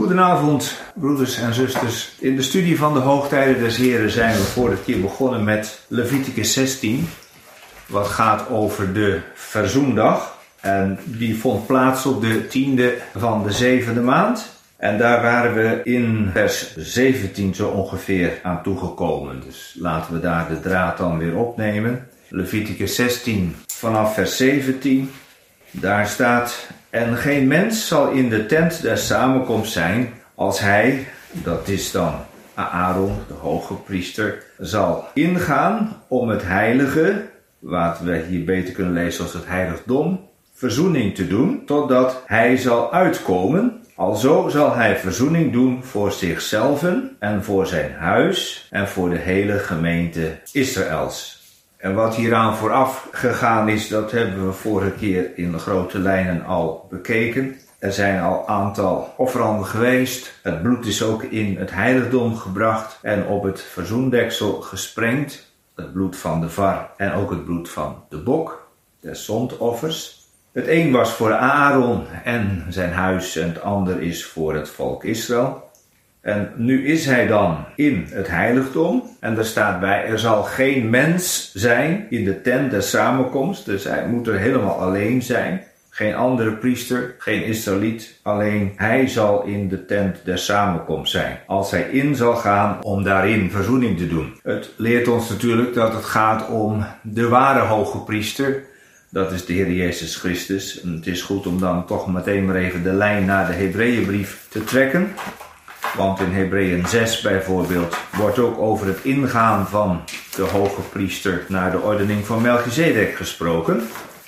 Goedenavond, broeders en zusters. In de studie van de hoogtijden des Heren zijn we vorige keer begonnen met Leviticus 16. Wat gaat over de verzoendag. En die vond plaats op de 10e van de 7e maand. En daar waren we in vers 17 zo ongeveer aan toegekomen. Dus laten we daar de draad dan weer opnemen. Leviticus 16 vanaf vers 17. Daar staat: en geen mens zal in de tent der samenkomst zijn als hij, dat is dan Aaron, de hoge priester, zal ingaan om het heilige, wat we hier beter kunnen lezen als het heiligdom, verzoening te doen, totdat hij zal uitkomen. Alzo zal hij verzoening doen voor zichzelf en voor zijn huis en voor de hele gemeente Israëls. En wat hieraan vooraf gegaan is, dat hebben we vorige keer in de grote lijnen al bekeken. Er zijn al een aantal offeranden geweest. Het bloed is ook in het heiligdom gebracht en op het verzoendeksel gesprengd. Het bloed van de var en ook het bloed van de bok, des zondoffers. Het een was voor Aaron en zijn huis en het ander is voor het volk Israël. En nu is hij dan in het heiligdom en daar staat bij: er zal geen mens zijn in de tent der samenkomst. Dus hij moet er helemaal alleen zijn. Geen andere priester, geen Israëliet, alleen hij zal in de tent der samenkomst zijn. Als hij in zal gaan om daarin verzoening te doen. Het leert ons natuurlijk dat het gaat om de ware hoge priester. Dat is de Heer Jezus Christus. En het is goed om dan toch meteen maar even de lijn naar de Hebreeënbrief te trekken. Want in Hebreeën 6 bijvoorbeeld wordt ook over het ingaan van de hoge priester naar de ordening van Melchizedek gesproken.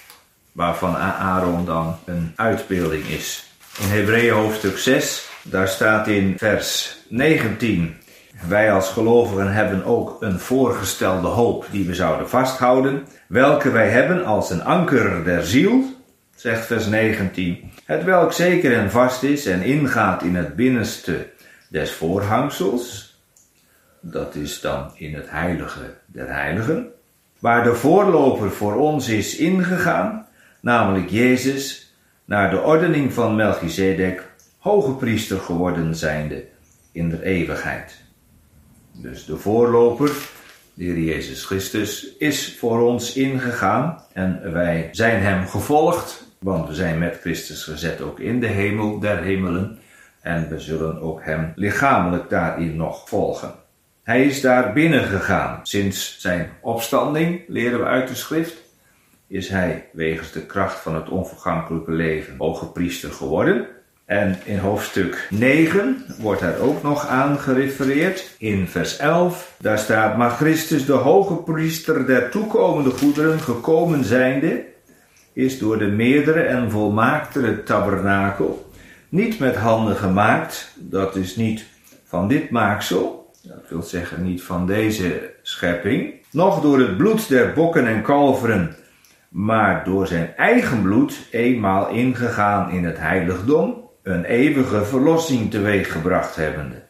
Waarvan Aaron dan een uitbeelding is. In Hebreeën hoofdstuk 6, daar staat in vers 19: wij als gelovigen hebben ook een voorgestelde hoop die we zouden vasthouden, welke wij hebben als een anker der ziel, zegt vers 19, het welk zeker en vast is en ingaat in het binnenste des voorhangsels, dat is dan in het heilige der heiligen, waar de voorloper voor ons is ingegaan, namelijk Jezus, naar de ordening van Melchizedek, hoge priester geworden zijnde in de eeuwigheid. Dus de voorloper, de Heer Jezus Christus, is voor ons ingegaan en wij zijn hem gevolgd, want we zijn met Christus gezet ook in de hemel der hemelen en we zullen ook hem lichamelijk daarin nog volgen. Hij is daar binnen gegaan. Sinds zijn opstanding, leren we uit de schrift, is hij wegens de kracht van het onvergankelijke leven hoge priester geworden. En in hoofdstuk 9 wordt daar ook nog aan gerefereerd. In vers 11, daar staat: maar Christus, de hoge priester der toekomende goederen, gekomen zijnde, is door de meerdere en volmaaktere tabernakel, niet met handen gemaakt, dat is niet van dit maaksel, dat wil zeggen niet van deze schepping, noch door het bloed der bokken en kalveren, maar door zijn eigen bloed eenmaal ingegaan in het heiligdom, een eeuwige verlossing teweeggebracht hebbende.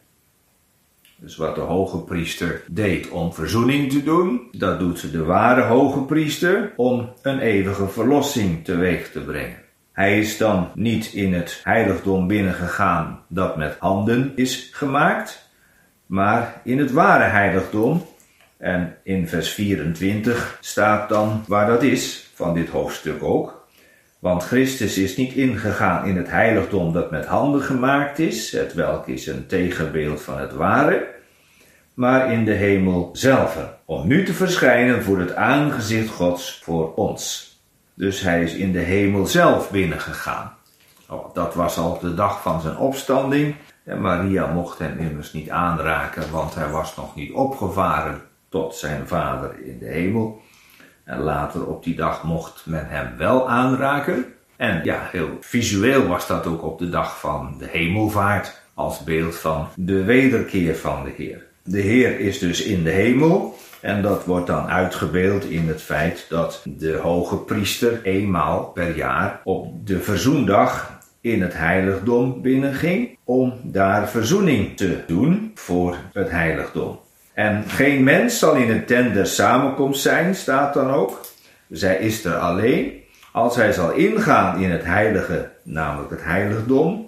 Dus wat de hoge priester deed om verzoening te doen, dat doet de ware hoge priester om een eeuwige verlossing teweeg te brengen. Hij is dan niet in het heiligdom binnengegaan dat met handen is gemaakt, maar in het ware heiligdom. En in vers 24 staat dan waar dat is, van dit hoofdstuk ook. Want Christus is niet ingegaan in het heiligdom dat met handen gemaakt is, hetwelk is een tegenbeeld van het ware, maar in de hemel zelf, om nu te verschijnen voor het aangezicht Gods voor ons. Dus hij is in de hemel zelf binnengegaan. Dat was al de dag van zijn opstanding. En Maria mocht hem immers niet aanraken, want hij was nog niet opgevaren tot zijn vader in de hemel. En later op die dag mocht men hem wel aanraken. En ja, heel visueel was dat ook op de dag van de hemelvaart, als beeld van de wederkeer van de Heer. De Heer is dus in de hemel. En dat wordt dan uitgebeeld in het feit dat de hoge priester eenmaal per jaar op de verzoendag in het heiligdom binnenging om daar verzoening te doen voor het heiligdom. En geen mens zal in het tent der samenkomst zijn, staat dan ook. Zij is er alleen als hij zal ingaan in het heilige, namelijk het heiligdom,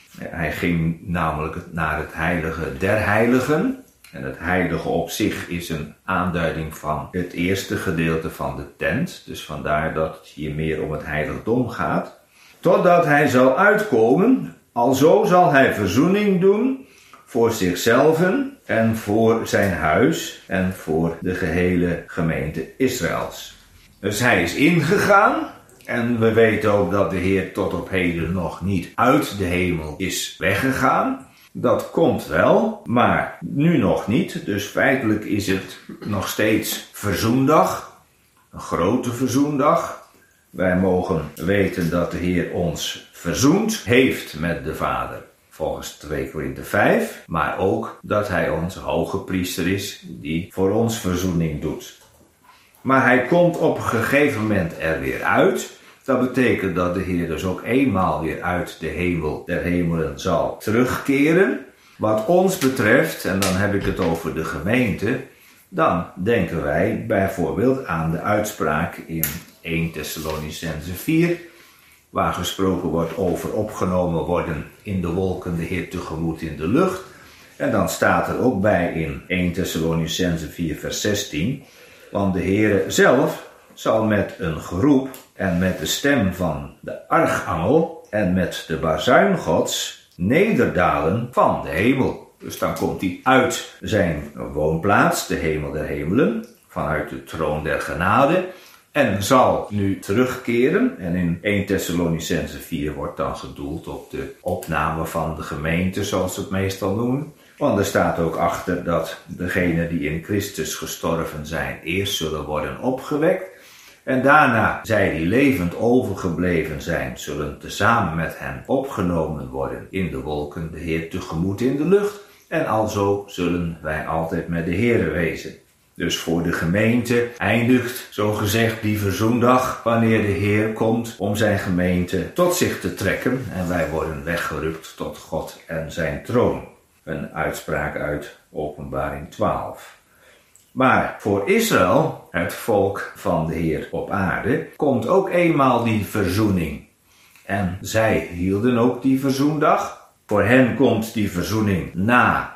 Hij ging namelijk naar het heilige der heiligen. En het heilige op zich is een aanduiding van het eerste gedeelte van de tent. Dus vandaar dat het hier meer om het heiligdom gaat. Totdat hij zal uitkomen, alzo zal hij verzoening doen voor zichzelf en voor zijn huis en voor de gehele gemeente Israëls. Dus hij is ingegaan. En we weten ook dat de Heer tot op heden nog niet uit de hemel is weggegaan. Dat komt wel, maar nu nog niet. Dus feitelijk is het nog steeds verzoendag. Een grote verzoendag. Wij mogen weten dat de Heer ons verzoend heeft met de Vader. Volgens 2 Korinthe 5. Maar ook dat hij onze hoge priester is die voor ons verzoening doet. Maar hij komt op een gegeven moment er weer uit. Dat betekent dat de Heer dus ook eenmaal weer uit de hemel der hemelen zal terugkeren. Wat ons betreft, en dan heb ik het over de gemeente, dan denken wij bijvoorbeeld aan de uitspraak in 1 Thessalonicenzen 4, waar gesproken wordt over opgenomen worden in de wolken de Heer tegemoet in de lucht. En dan staat er ook bij in 1 Thessalonicenzen 4 vers 16, want de Heer zelf zal met een geroep en met de stem van de archangel en met de bazuin Gods nederdalen van de hemel. Dus dan komt hij uit zijn woonplaats, de hemel der hemelen, vanuit de troon der genade, en zal nu terugkeren. En in 1 Thessalonicenzen 4 wordt dan gedoeld op de opname van de gemeente, zoals ze het meestal noemen. Want er staat ook achter dat degenen die in Christus gestorven zijn eerst zullen worden opgewekt. En daarna, zij die levend overgebleven zijn, zullen tezamen met hen opgenomen worden in de wolken, de Heer tegemoet in de lucht. En alzo zullen wij altijd met de Heere wezen. Dus voor de gemeente eindigt, zo gezegd, die verzoendag, wanneer de Heer komt om zijn gemeente tot zich te trekken. En wij worden weggerukt tot God en zijn troon. Een uitspraak uit Openbaring 12. Maar voor Israël, het volk van de Heer op aarde, komt ook eenmaal die verzoening. En zij hielden ook die verzoendag. Voor hen komt die verzoening na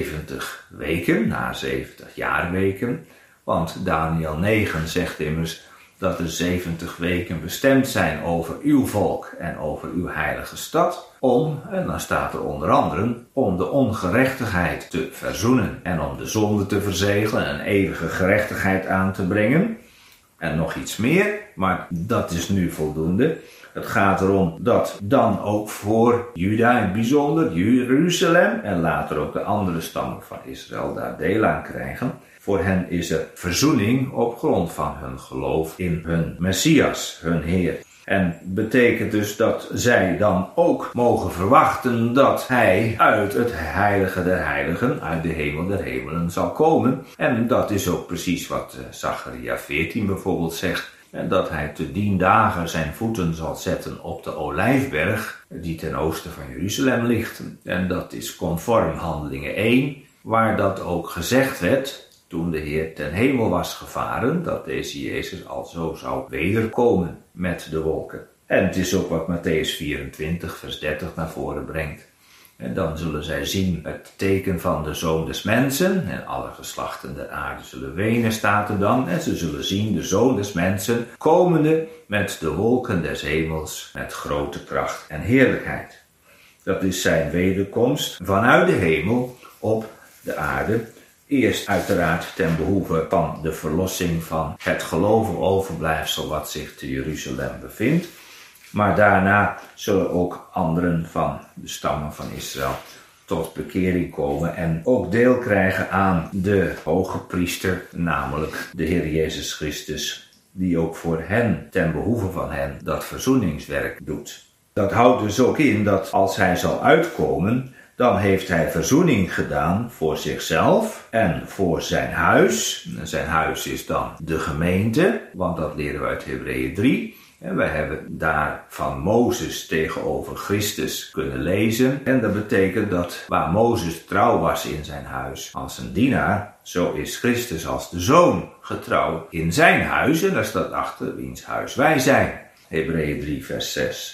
70 weken, na 70 jaarweken. Want Daniel 9 zegt immers dat er 70 weken bestemd zijn over uw volk en over uw heilige stad. En dan staat er onder andere, om de ongerechtigheid te verzoenen en om de zonde te verzegelen en eeuwige gerechtigheid aan te brengen. En nog iets meer, maar dat is nu voldoende. Het gaat erom dat dan ook voor Juda in het bijzonder, Jeruzalem en later ook de andere stammen van Israël daar deel aan krijgen. Voor hen is er verzoening op grond van hun geloof in hun Messias, hun Heer. En betekent dus dat zij dan ook mogen verwachten dat hij uit het heilige der heiligen, uit de hemel der hemelen zal komen. En dat is ook precies wat Zacharia 14 bijvoorbeeld zegt. En dat hij te dien dagen zijn voeten zal zetten op de Olijfberg, die ten oosten van Jeruzalem ligt. En dat is conform Handelingen 1, waar dat ook gezegd werd toen de Heer ten hemel was gevaren, dat deze Jezus al zo zou wederkomen met de wolken. En het is ook wat Mattheüs 24 vers 30 naar voren brengt. En dan zullen zij zien het teken van de Zoon des Mensen, en alle geslachten der aarde zullen wenen, staat er dan. En ze zullen zien de Zoon des Mensen komende met de wolken des hemels, met grote kracht en heerlijkheid. Dat is zijn wederkomst vanuit de hemel op de aarde. Eerst uiteraard ten behoeve van de verlossing van het gelovig overblijfsel wat zich te Jeruzalem bevindt. Maar daarna zullen ook anderen van de stammen van Israël tot bekering komen en ook deel krijgen aan de hoge priester, namelijk de Heer Jezus Christus, die ook voor hen, ten behoeve van hen, dat verzoeningswerk doet. Dat houdt dus ook in dat als hij zal uitkomen, dan heeft hij verzoening gedaan voor zichzelf en voor zijn huis. Zijn huis is dan de gemeente, want dat leren we uit Hebreeën 3. En wij hebben daar van Mozes tegenover Christus kunnen lezen. En dat betekent dat waar Mozes trouw was in zijn huis als een dienaar, zo is Christus als de zoon getrouw in zijn huis. En daar staat achter wiens huis wij zijn. Hebreeën 3 vers 6.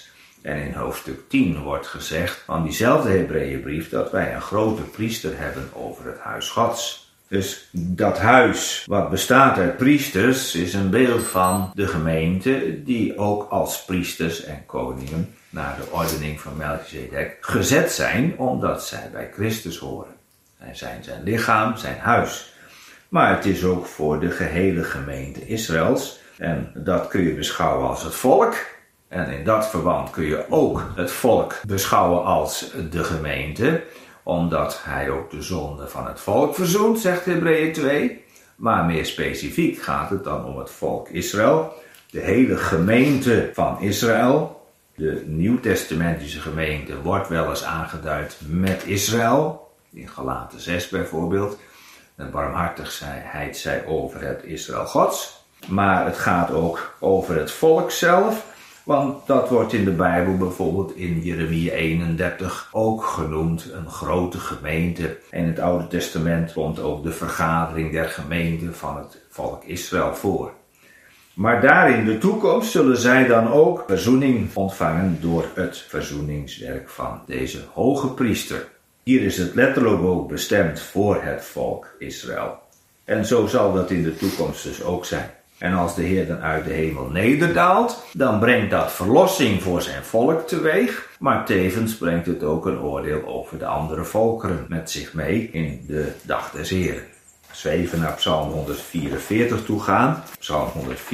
En in hoofdstuk 10 wordt gezegd van diezelfde Hebreeënbrief dat wij een grote priester hebben over het huis Gods. Dus dat huis wat bestaat uit priesters is een beeld van de gemeente die ook als priesters en koningen naar de ordening van Melchizedek gezet zijn omdat zij bij Christus horen. Zij zijn zijn lichaam, zijn huis. Maar het is ook voor de gehele gemeente Israëls en dat kun je beschouwen als het volk. En in dat verband kun je ook het volk beschouwen als de gemeente, omdat hij ook de zonde van het volk verzoent, zegt Hebreeën 2. Maar meer specifiek gaat het dan om het volk Israël, de hele gemeente van Israël. De Nieuwtestamentische gemeente wordt wel eens aangeduid met Israël, in Galaten 6 bijvoorbeeld. De barmhartigheid zij over het Israël Gods, maar het gaat ook over het volk zelf. Want dat wordt in de Bijbel bijvoorbeeld in Jeremia 31 ook genoemd, een grote gemeente. In het Oude Testament komt ook de vergadering der gemeenten van het volk Israël voor. Maar daar in de toekomst zullen zij dan ook verzoening ontvangen door het verzoeningswerk van deze hoge priester. Hier is het letterlijk ook bestemd voor het volk Israël. En zo zal dat in de toekomst dus ook zijn. En als de Heer dan uit de hemel nederdaalt, dan brengt dat verlossing voor zijn volk teweeg. Maar tevens brengt het ook een oordeel over de andere volkeren met zich mee in de dag des Heren. Als we even naar Psalm 144 toe gaan. Psalm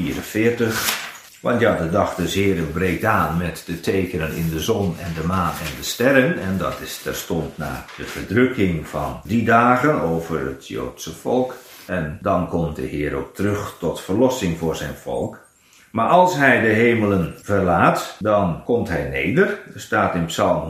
144. Want ja, de dag des Heren breekt aan met de tekenen in de zon en de maan en de sterren. En dat is terstond na de verdrukking van die dagen over het Joodse volk. En dan komt de Heer ook terug tot verlossing voor zijn volk. Maar als hij de hemelen verlaat, dan komt hij neder. Er staat in Psalm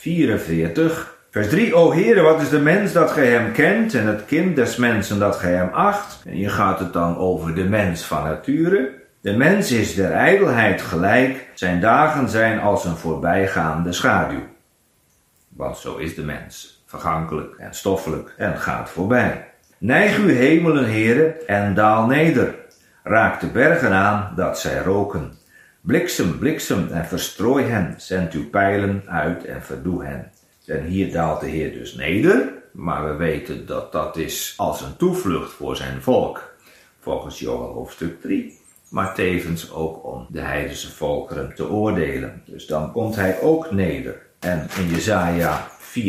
144, vers 3. O Heere, wat is de mens dat gij hem kent en het kind des mensen dat gij hem acht? En hier gaat het dan over de mens van nature. De mens is der ijdelheid gelijk, zijn dagen zijn als een voorbijgaande schaduw. Want zo is de mens, vergankelijk en stoffelijk en gaat voorbij. Neig uw hemelen, Heere, en daal neder. Raak de bergen aan, dat zij roken. Bliksem, bliksem en verstrooi hen. Zend uw pijlen uit en verdoe hen. En hier daalt de Heer dus neder, maar we weten dat dat is als een toevlucht voor zijn volk. Volgens Joël hoofdstuk 3. Maar tevens ook om de heidense volkeren te oordelen. Dus dan komt hij ook neder. En in Jesaja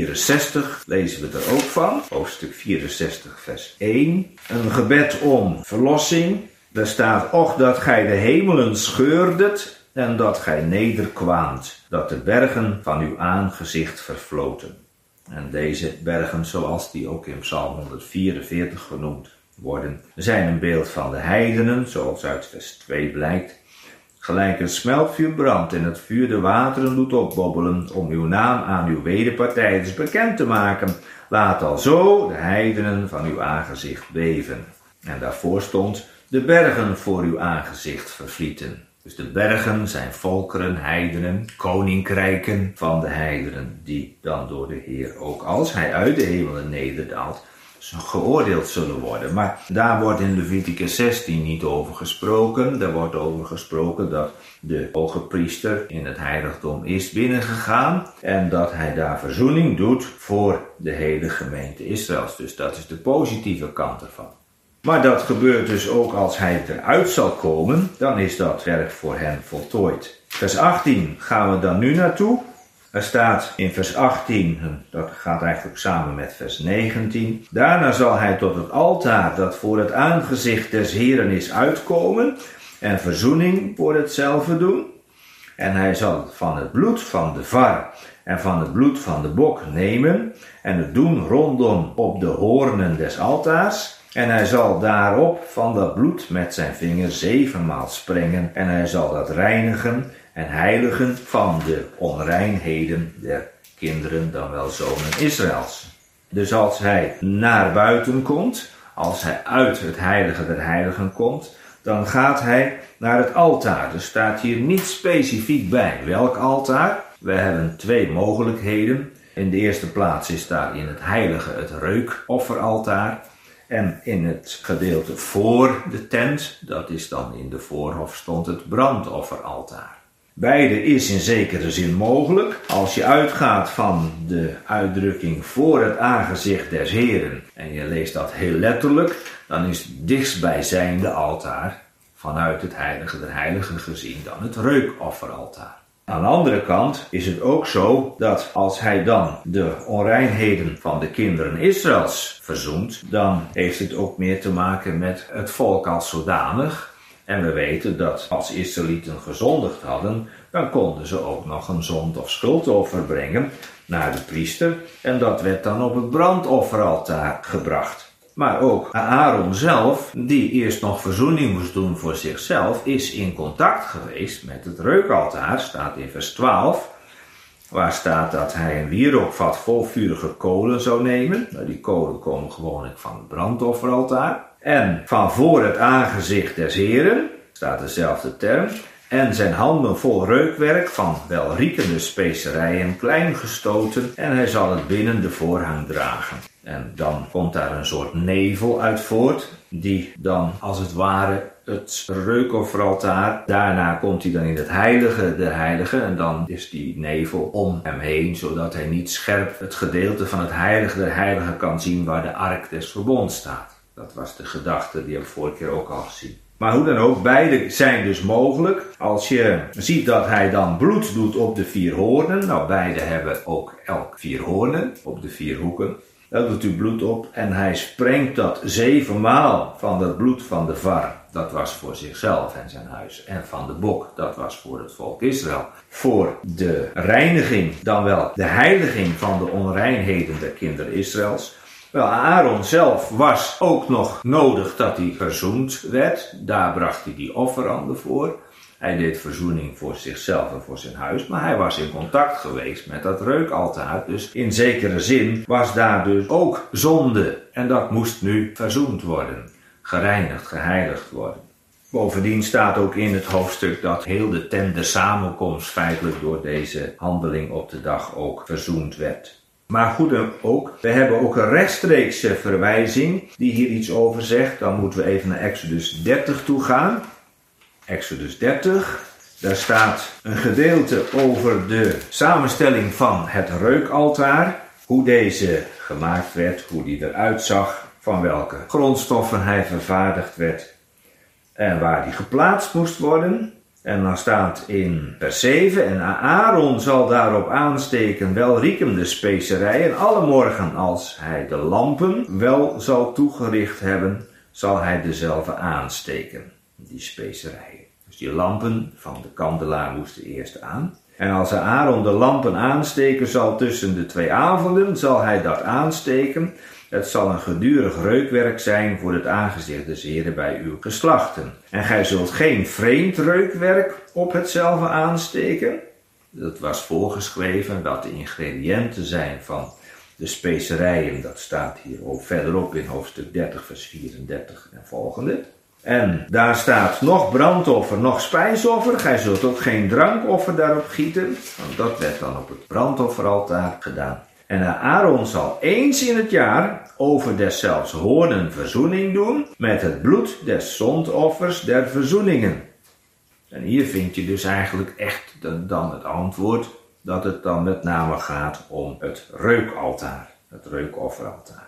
64 lezen we er ook van, hoofdstuk 64 vers 1. Een gebed om verlossing. Daar staat, och dat gij de hemelen scheurdet en dat gij nederkwaamt, dat de bergen van uw aangezicht vervloten. En deze bergen, zoals die ook in Psalm 144 genoemd worden, zijn een beeld van de heidenen, zoals uit vers 2 blijkt. Gelijk een smeltvuur brandt en het vuur de wateren doet opbobbelen, om uw naam aan uw wederpartijders bekend te maken. Laat alzo de heidenen van uw aangezicht beven. En daarvoor stond, de bergen voor uw aangezicht vervlieten. Dus de bergen zijn volkeren, heidenen, koninkrijken van de heidenen, die dan door de Heer, ook als hij uit de hemelen nederdaalt, geoordeeld zullen worden. Maar daar wordt in Leviticus 16 niet over gesproken. Daar wordt over gesproken dat de hoge priester in het heiligdom is binnengegaan en dat hij daar verzoening doet voor de hele gemeente Israëls. Dus dat is de positieve kant ervan. Maar dat gebeurt dus ook als hij eruit zal komen, dan is dat werk voor hen voltooid. Vers 18 gaan we dan nu naartoe. Er staat in vers 18, dat gaat eigenlijk samen met vers 19. Daarna zal hij tot het altaar dat voor het aangezicht des Heren is uitkomen en verzoening voor hetzelfde doen. En hij zal van het bloed van de var en van het bloed van de bok nemen en het doen rondom op de hoornen des altaars. En hij zal daarop van dat bloed met zijn vinger 7-maal sprengen en hij zal dat reinigen en heiligen van de onreinheden der kinderen, dan wel zonen Israëls. Dus als hij naar buiten komt, als hij uit het heilige der heiligen komt, dan gaat hij naar het altaar. Er staat hier niet specifiek bij welk altaar. We hebben 2 mogelijkheden. In de eerste plaats is daar in het heilige het reukofferaltaar. En in het gedeelte voor de tent, dat is dan in de voorhof, stond het brandofferaltaar. Beide is in zekere zin mogelijk. Als je uitgaat van de uitdrukking voor het aangezicht des Heren en je leest dat heel letterlijk, dan is het dichtstbijzijnde altaar vanuit het heilige der heiligen gezien dan het reukofferaltaar. Aan de andere kant is het ook zo dat als hij dan de onreinheden van de kinderen Israëls verzoent, dan heeft het ook meer te maken met het volk als zodanig. En we weten dat als Israëlieten gezondigd hadden, dan konden ze ook nog een zond- of schuldoffer brengen naar de priester. En dat werd dan op het brandofferaltaar gebracht. Maar ook Aaron zelf, die eerst nog verzoening moest doen voor zichzelf, is in contact geweest met het reukaltaar, staat in vers 12. Waar staat dat hij een wierookvat vol vurige kolen zou nemen. Nou, die kolen komen gewoonlijk van het brandofferaltaar. En van voor het aangezicht des Heren, staat dezelfde term. En zijn handen vol reukwerk van welriekende specerijen klein gestoten. En hij zal het binnen de voorhang dragen. En dan komt daar een soort nevel uit voort. Die dan als het ware het reukofferaltaar. Daarna komt hij dan in het heilige der heiligen. En dan is die nevel om hem heen. Zodat hij niet scherp het gedeelte van het heilige der heiligen kan zien waar de ark des verbonds staat. Dat was de gedachte, die heb ik vorige keer ook al gezien. Maar hoe dan ook, beide zijn dus mogelijk. Als je ziet dat hij dan bloed doet op de 4 hoornen. Nou, beide hebben ook elk 4 hoornen op de 4 hoeken. Daar doet u bloed op en hij sprengt dat 7 maal van het bloed van de var. Dat was voor zichzelf en zijn huis. En van de bok, dat was voor het volk Israël. Voor de reiniging, dan wel de heiliging van de onreinheden der kinderen Israëls. Wel, Aaron zelf was ook nog nodig dat hij verzoend werd. Daar bracht hij die offeranden voor. Hij deed verzoening voor zichzelf en voor zijn huis. Maar hij was in contact geweest met dat reukaltaar. Dus in zekere zin was daar dus ook zonde. En dat moest nu verzoend worden. Gereinigd, geheiligd worden. Bovendien staat ook in het hoofdstuk dat heel de tent der samenkomst feitelijk door deze handeling op de dag ook verzoend werd. Maar goed ook, we hebben ook een rechtstreekse verwijzing die hier iets over zegt. Dan moeten we even naar Exodus 30 toe gaan. Exodus 30, daar staat een gedeelte over de samenstelling van het reukaltaar. Hoe deze gemaakt werd, hoe die eruit zag, van welke grondstoffen hij vervaardigd werd en waar die geplaatst moest worden. En dan staat in vers 7, en Aaron zal daarop aansteken welriekende specerijen. Alle morgen als hij de lampen wel zal toegericht hebben, zal hij dezelfde aansteken, die specerijen. Dus die lampen van de kandelaar moesten eerst aan. En als Aaron de lampen aansteken zal tussen de 2 avonden, zal hij dat aansteken. Het zal een gedurig reukwerk zijn voor het aangezicht des Heren bij uw geslachten. En gij zult geen vreemd reukwerk op hetzelfde aansteken. Dat was voorgeschreven dat de ingrediënten zijn van de specerijen. Dat staat hier ook verderop in hoofdstuk 30 vers 34 en volgende. En daar staat nog brandoffer, nog spijsoffer. Gij zult ook geen drankoffer daarop gieten. Want dat werd dan op het brandofferaltaar gedaan. En Aaron zal eens in het jaar over deszelfs hoornen verzoening doen met het bloed des zondoffers der verzoeningen. En hier vind je dus eigenlijk echt dan het antwoord dat het dan met name gaat om het reukaltaar, het reukofferaltaar.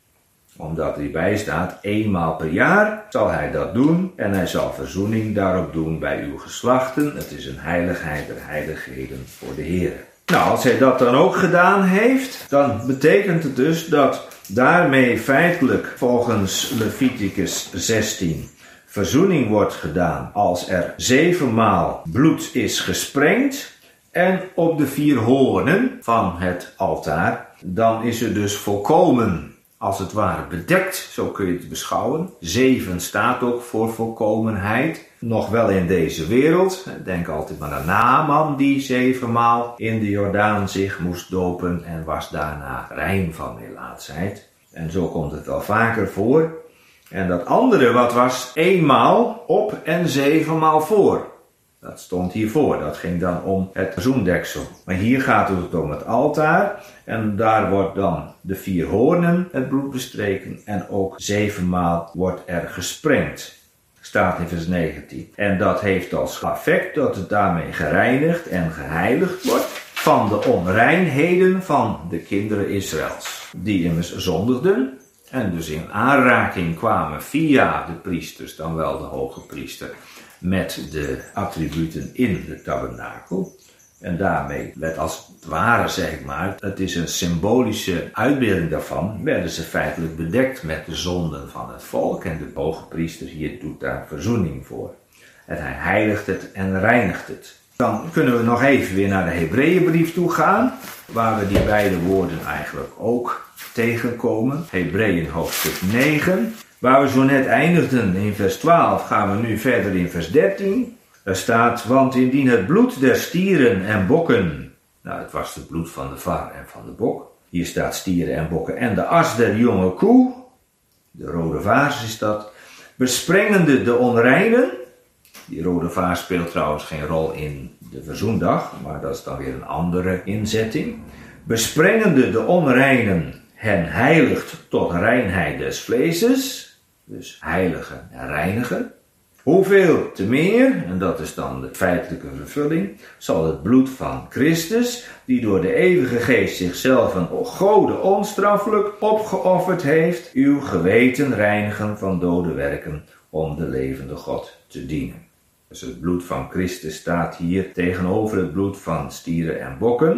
Omdat hierbij staat, 1 maal per jaar zal hij dat doen en hij zal verzoening daarop doen bij uw geslachten. Het is een heiligheid der heiligheden voor de Heer. Nou, als hij dat dan ook gedaan heeft, dan betekent het dus dat daarmee feitelijk volgens Leviticus 16 verzoening wordt gedaan als er 7 maal bloed is gesprengd en op de 4 hoornen van het altaar, dan is het dus volkomen, als het ware bedekt, zo kun je het beschouwen. 7 staat ook voor volkomenheid. Nog wel in deze wereld. Denk altijd maar aan Naaman die 7 maal in de Jordaan zich moest dopen en was daarna rein van melaatsheid. En zo komt het wel vaker voor. En dat andere wat was 1 maal op en 7 maal voor. Dat stond hiervoor. Dat ging dan om het verzoendeksel. Maar hier gaat het om het altaar. En daar wordt dan de 4 hoornen het bloed bestreken. En ook 7 maal wordt er gesprengd. staat in vers 19. En dat heeft als effect dat het daarmee gereinigd en geheiligd wordt van de onreinheden van de kinderen Israëls, die immers zondigden en dus in aanraking kwamen via de priesters, dan wel de hoge priester, met de attributen in de tabernakel. En daarmee werd als het ware, zeg ik maar, het is een symbolische uitbeelding daarvan, werden ze feitelijk bedekt met de zonden van het volk. En de hoge priester hier doet daar verzoening voor. En hij heiligt het en reinigt het. Dan kunnen we nog even weer naar de Hebreeënbrief toe gaan, waar we die beide woorden eigenlijk ook tegenkomen. Hebreeën hoofdstuk 9, waar we zo net eindigden in vers 12, gaan we nu verder in vers 13. Er staat, want indien het bloed der stieren en bokken, nou het was het bloed van de var en van de bok, hier staat stieren en bokken, en de as der jonge koe, de rode vaars is dat, besprengende de onreinen, die rode vaars speelt trouwens geen rol in de verzoendag, maar dat is dan weer een andere inzetting, besprengende de onreinen hen heiligt tot reinheid des vleeses, dus heiligen en reinigen. Hoeveel te meer, en dat is dan de feitelijke vervulling, zal het bloed van Christus, die door de eeuwige geest zichzelf een Gode onstraffelijk opgeofferd heeft, uw geweten reinigen van dode werken om de levende God te dienen. Dus het bloed van Christus staat hier tegenover het bloed van stieren en bokken.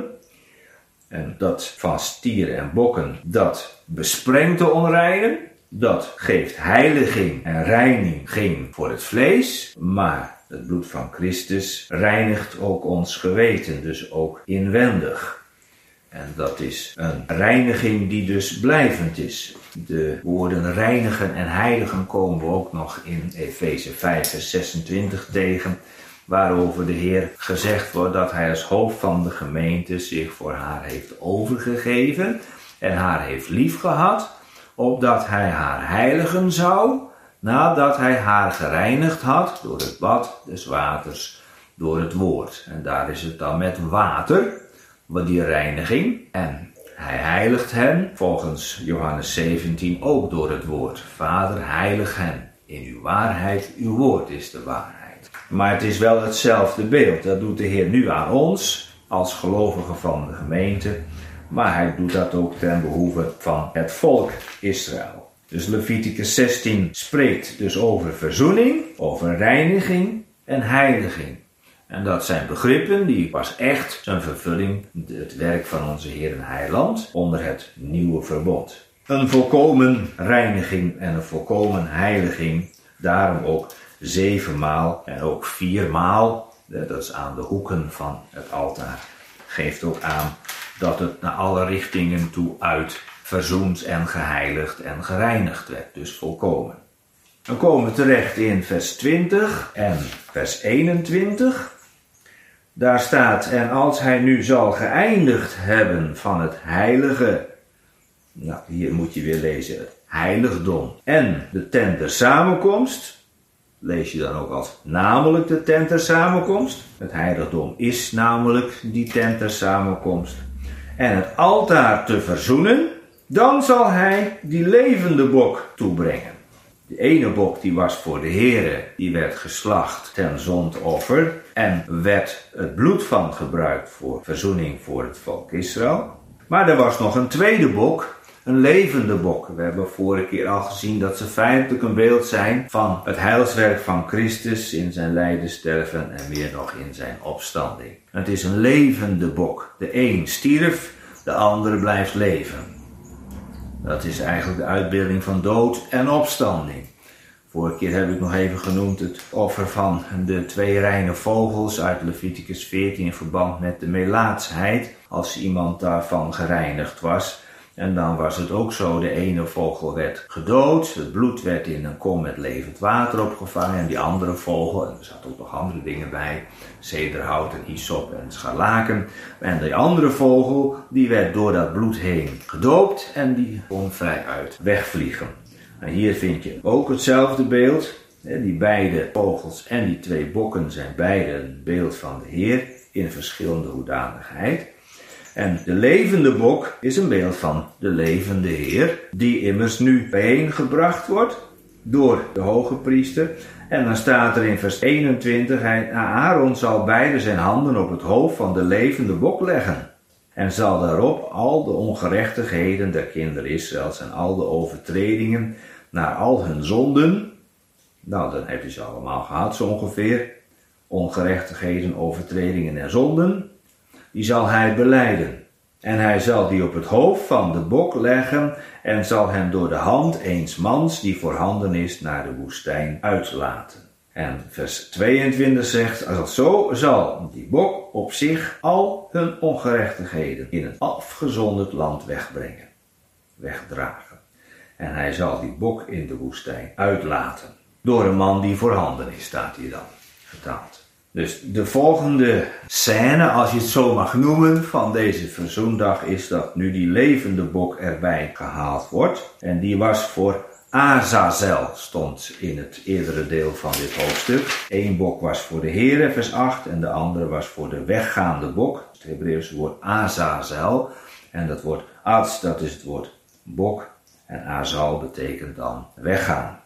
En dat van stieren en bokken, dat besprengt de onreinen. Dat geeft heiliging en reiniging voor het vlees, maar het bloed van Christus reinigt ook ons geweten, dus ook inwendig. En dat is een reiniging die dus blijvend is. De woorden reinigen en heiligen komen we ook nog in Efeze 5 vers 26 tegen, waarover de Heer gezegd wordt dat hij als hoofd van de gemeente zich voor haar heeft overgegeven en haar heeft liefgehad, opdat hij haar heiligen zou, nadat hij haar gereinigd had door het bad des waters, door het woord. En daar is het dan met water, wat die reiniging. En hij heiligt hen, volgens Johannes 17, ook door het woord. Vader, heilig hen in uw waarheid, uw woord is de waarheid. Maar het is wel hetzelfde beeld. Dat doet de Heer nu aan ons, als gelovigen van de gemeente. Maar hij doet dat ook ten behoeve van het volk Israël. Dus Leviticus 16 spreekt dus over verzoening, over reiniging en heiliging. En dat zijn begrippen die pas echt zijn vervulling, het werk van onze Heer en Heiland, onder het nieuwe verbond. Een volkomen reiniging en een volkomen heiliging, daarom ook 7 maal en ook 4 maal, dat is aan de hoeken van het altaar, geeft ook aan dat het naar alle richtingen toe uit verzoend en geheiligd en gereinigd werd, dus volkomen. Dan komen we terecht in vers 20 en vers 21. Daar staat, en als hij nu zal geëindigd hebben van het heilige, nou hier moet je weer lezen, het heiligdom en de tent der samenkomst, lees je dan ook als namelijk de tent der samenkomst. Het heiligdom is namelijk die tent der samenkomst. En het altaar te verzoenen, dan zal hij die levende bok toebrengen. De ene bok die was voor de Heere, die werd geslacht ten zondoffer en werd het bloed van gebruikt voor verzoening voor het volk Israël. Maar er was nog een tweede bok, een levende bok. We hebben vorige keer al gezien dat ze feitelijk een beeld zijn van het heilswerk van Christus in zijn lijden, sterven en meer nog in zijn opstanding. Het is een levende bok. De een stierf, de andere blijft leven. Dat is eigenlijk de uitbeelding van dood en opstanding. Vorige keer heb ik nog even genoemd het offer van de 2 reine vogels uit Leviticus 14 in verband met de melaatsheid, als iemand daarvan gereinigd was. En dan was het ook zo, de ene vogel werd gedood, het bloed werd in een kom met levend water opgevangen en die andere vogel, en er zaten ook nog andere dingen bij, cederhout en hyssop en scharlaken, en die andere vogel, die werd door dat bloed heen gedoopt en die kon vrijuit wegvliegen. En hier vind je ook hetzelfde beeld, die beide vogels en die 2 bokken zijn beide een beeld van de Heer in verschillende hoedanigheid. En de levende bok is een beeld van de levende Heer, die immers nu bijeengebracht wordt. door de hoge priester. En dan staat er in vers 21, Aaron zal beide zijn handen op het hoofd van de levende bok leggen. En zal daarop al de ongerechtigheden der kinderen Israëls en al de overtredingen naar al hun zonden. Nou, dan heb je ze allemaal gehad zo ongeveer. Ongerechtigheden, overtredingen en zonden. Die zal hij belijden. En hij zal die op het hoofd van de bok leggen en zal hem door de hand eens mans die voorhanden is naar de woestijn uitlaten. En vers 22 zegt, zo zal die bok op zich al hun ongerechtigheden in een afgezonderd land wegdragen. En hij zal die bok in de woestijn uitlaten. Door een man die voorhanden is, staat hier dan vertaald. Dus de volgende scène, als je het zo mag noemen, van deze verzoendag is dat nu die levende bok erbij gehaald wordt. En die was voor Azazel, stond in het eerdere deel van dit hoofdstuk. Eén bok was voor de Heere, vers 8, en de andere was voor de weggaande bok. Het Hebreeuwse woord Azazel. En dat woord Az, dat is het woord bok. En Azal betekent dan weggaan.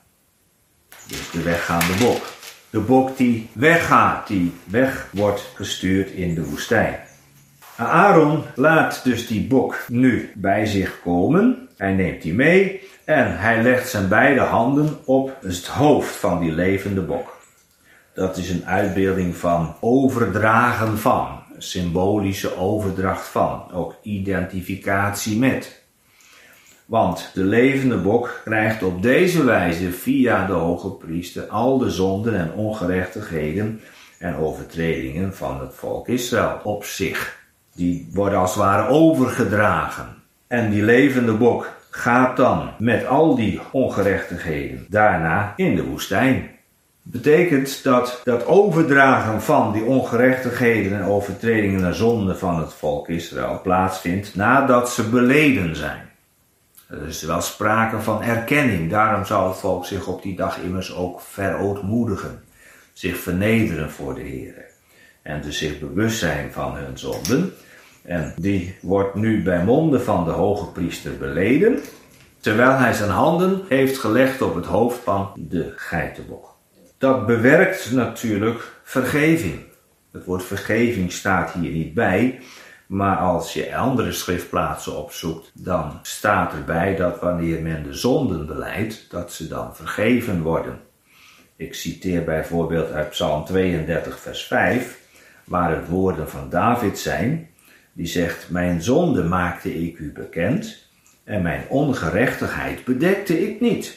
Dus de weggaande bok. De bok die weggaat, die weg wordt gestuurd in de woestijn. Aaron laat dus die bok nu bij zich komen. Hij neemt die mee en hij legt zijn beide handen op het hoofd van die levende bok. Dat is een uitbeelding van overdragen van, symbolische overdracht van, ook identificatie met. Want de levende bok krijgt op deze wijze via de hoge priester al de zonden en ongerechtigheden en overtredingen van het volk Israël op zich. Die worden als het ware overgedragen. En die levende bok gaat dan met al die ongerechtigheden daarna in de woestijn. Betekent dat dat overdragen van die ongerechtigheden en overtredingen en zonden van het volk Israël plaatsvindt nadat ze beleden zijn. Er is wel sprake van erkenning. Daarom zou het volk zich op die dag immers ook verootmoedigen. Zich vernederen voor de Heere. En dus zich bewust zijn van hun zonden. En die wordt nu bij monden van de hoge priester beleden. Terwijl hij zijn handen heeft gelegd op het hoofd van de geitenbok. Dat bewerkt natuurlijk vergeving. Het woord vergeving staat hier niet bij. Maar als je andere schriftplaatsen opzoekt, dan staat erbij dat wanneer men de zonden belijdt, dat ze dan vergeven worden. Ik citeer bijvoorbeeld uit Psalm 32 vers 5, waar het woorden van David zijn, die zegt, mijn zonde maakte ik u bekend en mijn ongerechtigheid bedekte ik niet.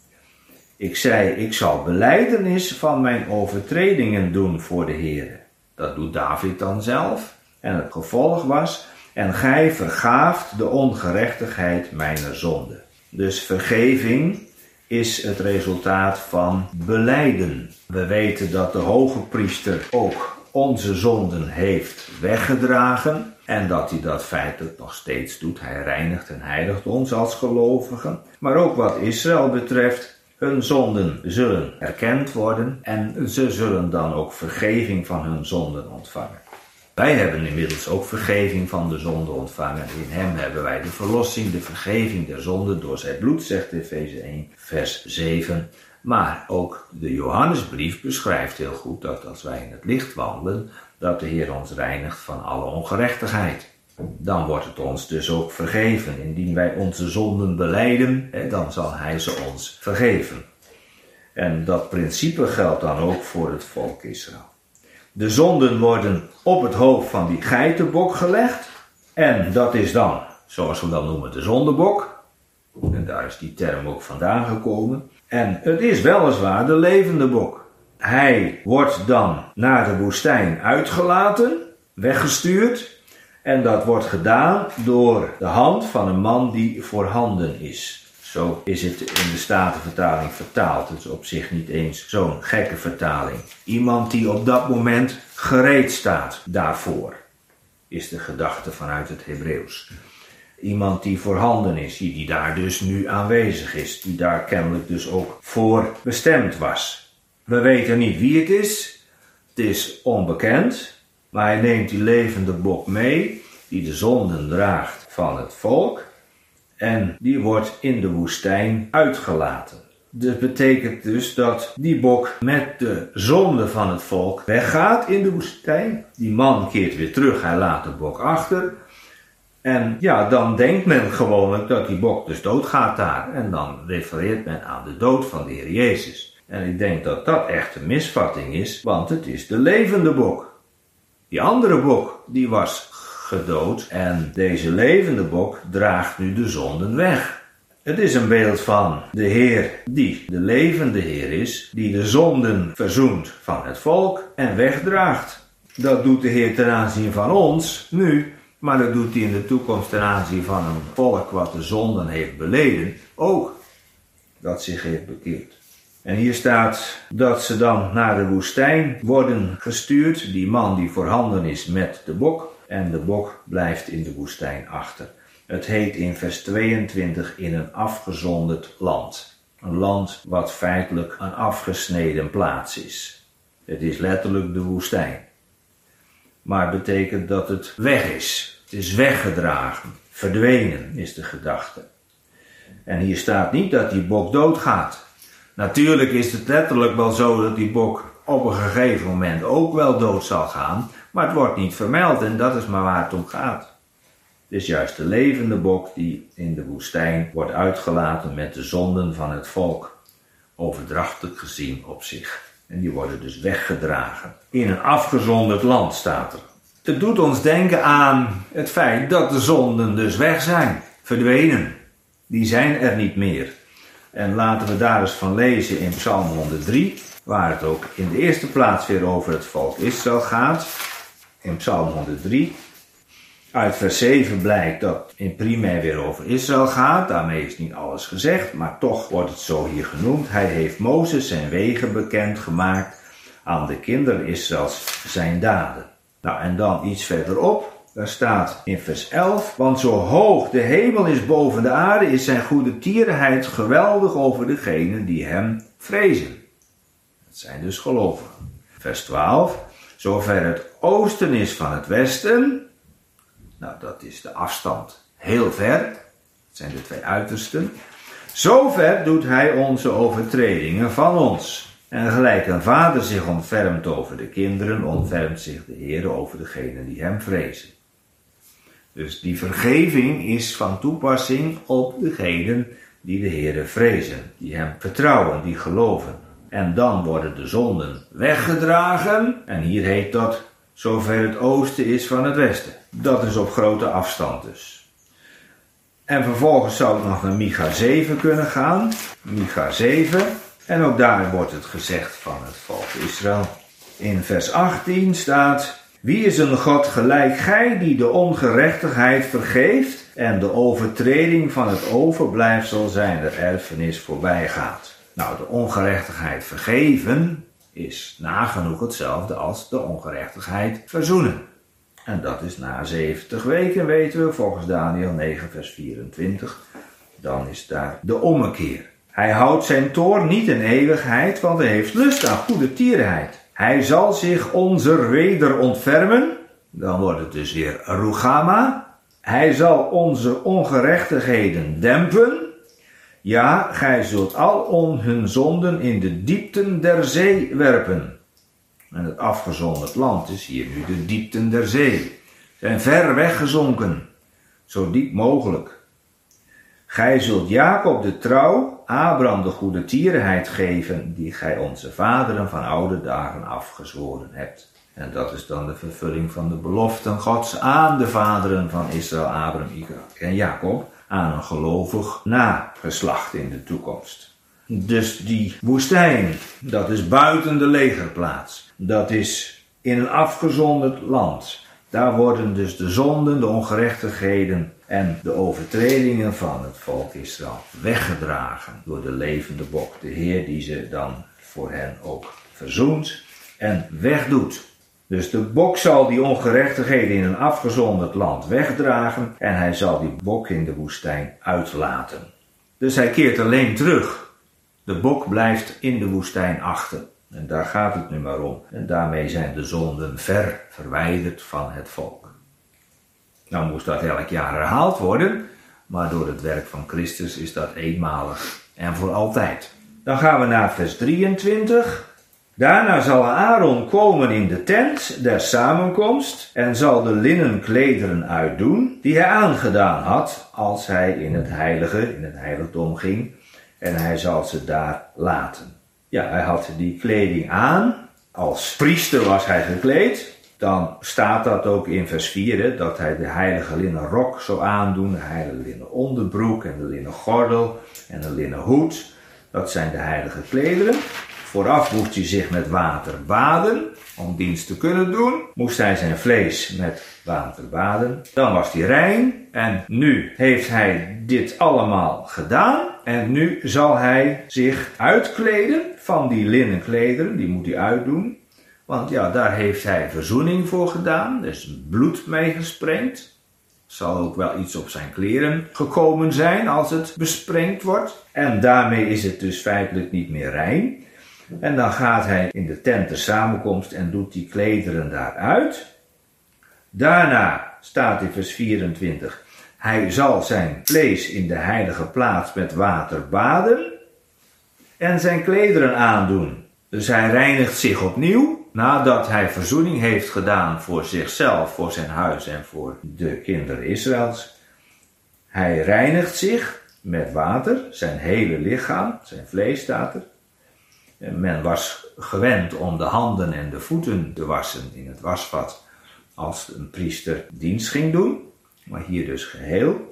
Ik zei, ik zal belijdenis van mijn overtredingen doen voor de Heere. Dat doet David dan zelf. En het gevolg was, en gij vergaaft de ongerechtigheid mijner zonde. Dus vergeving is het resultaat van belijden. We weten dat de hoge priester ook onze zonden heeft weggedragen. En dat hij dat feitelijk nog steeds doet. Hij reinigt en heiligt ons als gelovigen. Maar ook wat Israël betreft, hun zonden zullen erkend worden. En ze zullen dan ook vergeving van hun zonden ontvangen. Wij hebben inmiddels ook vergeving van de zonde ontvangen. In hem hebben wij de verlossing, de vergeving der zonde door zijn bloed, zegt Efeze 1, vers 7. Maar ook de Johannesbrief beschrijft heel goed dat als wij in het licht wandelen, dat de Heer ons reinigt van alle ongerechtigheid. Dan wordt het ons dus ook vergeven. Indien wij onze zonden belijden, dan zal hij ze ons vergeven. En dat principe geldt dan ook voor het volk Israël. De zonden worden op het hoofd van die geitenbok gelegd. En dat is dan, zoals we dan noemen, de zondebok. En daar is die term ook vandaan gekomen. En het is weliswaar de levende bok. Hij wordt dan naar de woestijn uitgelaten, weggestuurd. En dat wordt gedaan door de hand van een man die voorhanden is. Zo is het in de Statenvertaling vertaald. Het is op zich niet eens zo'n gekke vertaling. Iemand die op dat moment gereed staat daarvoor, is de gedachte vanuit het Hebreeuws. Iemand die voorhanden is, die daar dus nu aanwezig is. Die daar kennelijk dus ook voor bestemd was. We weten niet wie het is. Het is onbekend. Maar hij neemt die levende bok mee, die de zonden draagt van het volk. En die wordt in de woestijn uitgelaten. Dat betekent dus dat die bok met de zonde van het volk weggaat in de woestijn. Die man keert weer terug, hij laat de bok achter. En ja, dan denkt men gewoonlijk dat die bok dus doodgaat daar. En dan refereert men aan de dood van de Heer Jezus. En ik denk dat dat echt een misvatting is, want het is de levende bok. Die andere bok, die was gedood en deze levende bok draagt nu de zonden weg. Het is een beeld van de Heer die de levende Heer is, die de zonden verzoent van het volk en wegdraagt. Dat doet de Heer ten aanzien van ons nu, maar dat doet hij in de toekomst ten aanzien van een volk wat de zonden heeft beleden, ook dat zich heeft bekeerd. En hier staat dat ze dan naar de woestijn worden gestuurd, die man die voorhanden is met de bok, en de bok blijft in de woestijn achter. Het heet in vers 22 in een afgezonderd land. Een land wat feitelijk een afgesneden plaats is. Het is letterlijk de woestijn. Maar het betekent dat het weg is. Het is weggedragen. Verdwenen is de gedachte. En hier staat niet dat die bok doodgaat. Natuurlijk is het letterlijk wel zo dat die bok op een gegeven moment ook wel dood zal gaan. Maar het wordt niet vermeld en dat is maar waar het om gaat. Het is juist de levende bok die in de woestijn wordt uitgelaten met de zonden van het volk. Overdrachtelijk gezien op zich. En die worden dus weggedragen. In een afgezonderd land staat er. Het doet ons denken aan het feit dat de zonden dus weg zijn. Verdwenen. Die zijn er niet meer. En laten we daar eens van lezen in Psalm 103. Waar het ook in de eerste plaats weer over het volk Israël gaat. In Psalm 103. Uit vers 7 blijkt dat in primair weer over Israël gaat. Daarmee is niet alles gezegd, maar toch wordt het zo hier genoemd. Hij heeft Mozes zijn wegen bekend gemaakt, aan de kinderen Israëls zijn daden. Nou, en dan iets verderop, daar staat in vers 11. Want zo hoog de hemel is boven de aarde, is zijn goede tierenheid geweldig over degenen die hem vrezen. Dat zijn dus gelovigen. Vers 12. Zover het oosten is van het westen. Nou, dat is de afstand heel ver. Dat zijn de twee uitersten. Zover doet hij onze overtredingen van ons. En gelijk een vader zich ontfermt over de kinderen, ontfermt zich de Heer over degenen die hem vrezen. Dus die vergeving is van toepassing op degenen die de Heer vrezen, die hem vertrouwen, die geloven. En dan worden de zonden weggedragen. En hier heet dat zover het oosten is van het westen. Dat is op grote afstand dus. En vervolgens zou ik nog naar Micha 7 kunnen gaan. Micha 7. En ook daar wordt het gezegd van het volk Israël. In vers 18 staat: wie is een God gelijk gij die de ongerechtigheid vergeeft en de overtreding van het overblijfsel zijner erfenis voorbij gaat. Nou, de ongerechtigheid vergeven is nagenoeg hetzelfde als de ongerechtigheid verzoenen. En dat is na 70 weken, weten we, volgens Daniel 9 vers 24. Dan is daar de ommekeer. Hij houdt zijn toorn niet in eeuwigheid, want hij heeft lust aan goede tierenheid. Hij zal zich onze weder ontfermen. Dan wordt het dus weer Rugama. Hij zal onze ongerechtigheden dempen. Ja, gij zult al hun zonden in de diepten der zee werpen. En het afgezonderd land is hier nu de diepten der zee. Zijn ver weggezonken, zo diep mogelijk. Gij zult Jacob de trouw, Abraham de goede tierenheid geven, die gij onze vaderen van oude dagen afgezworen hebt. En dat is dan de vervulling van de beloften Gods aan de vaderen van Israël, Abraham, Isaac en Jacob, aan een gelovig nageslacht in de toekomst. Dus die woestijn, dat is buiten de legerplaats. Dat is in een afgezonderd land. Daar worden dus de zonden, de ongerechtigheden en de overtredingen van het volk Israël weggedragen door de levende bok. De Heer die ze dan voor hen ook verzoent en wegdoet. Dus de bok zal die ongerechtigheden in een afgezonderd land wegdragen en hij zal die bok in de woestijn uitlaten. Dus hij keert alleen terug. De bok blijft in de woestijn achter. En daar gaat het nu maar om. En daarmee zijn de zonden ver verwijderd van het volk. Nou moest dat elk jaar herhaald worden, maar door het werk van Christus is dat eenmalig en voor altijd. Dan gaan we naar vers 23. Daarna zal Aaron komen in de tent der samenkomst en zal de linnen klederen uitdoen die hij aangedaan had als hij in het heiligdom ging, en hij zal ze daar laten. Ja, hij had die kleding aan. Als priester was hij gekleed. Dan staat dat ook in vers 4, dat hij de heilige linnen rok zou aandoen, de heilige linnen onderbroek en de linnen gordel en de linnen hoed. Dat zijn de heilige klederen. Vooraf moest hij zich met water baden. Om dienst te kunnen doen, moest hij zijn vlees met water baden. Dan was hij rein. En nu heeft hij dit allemaal gedaan. En nu zal hij zich uitkleden van die linnen klederen. Die moet hij uitdoen. Want ja, daar heeft hij verzoening voor gedaan. Er is bloed mee gesprengd. Zal ook wel iets op zijn kleren gekomen zijn als het besprengd wordt. En daarmee is het dus feitelijk niet meer rein. En dan gaat hij in de tent der samenkomst en doet die klederen daaruit. Daarna staat in vers 24. Hij zal zijn vlees in de heilige plaats met water baden en zijn klederen aandoen. Dus hij reinigt zich opnieuw nadat hij verzoening heeft gedaan voor zichzelf, voor zijn huis en voor de kinderen Israëls. Hij reinigt zich met water, zijn hele lichaam, zijn vlees staat er. Men was gewend om de handen en de voeten te wassen in het wasvat als een priester dienst ging doen, maar hier dus geheel.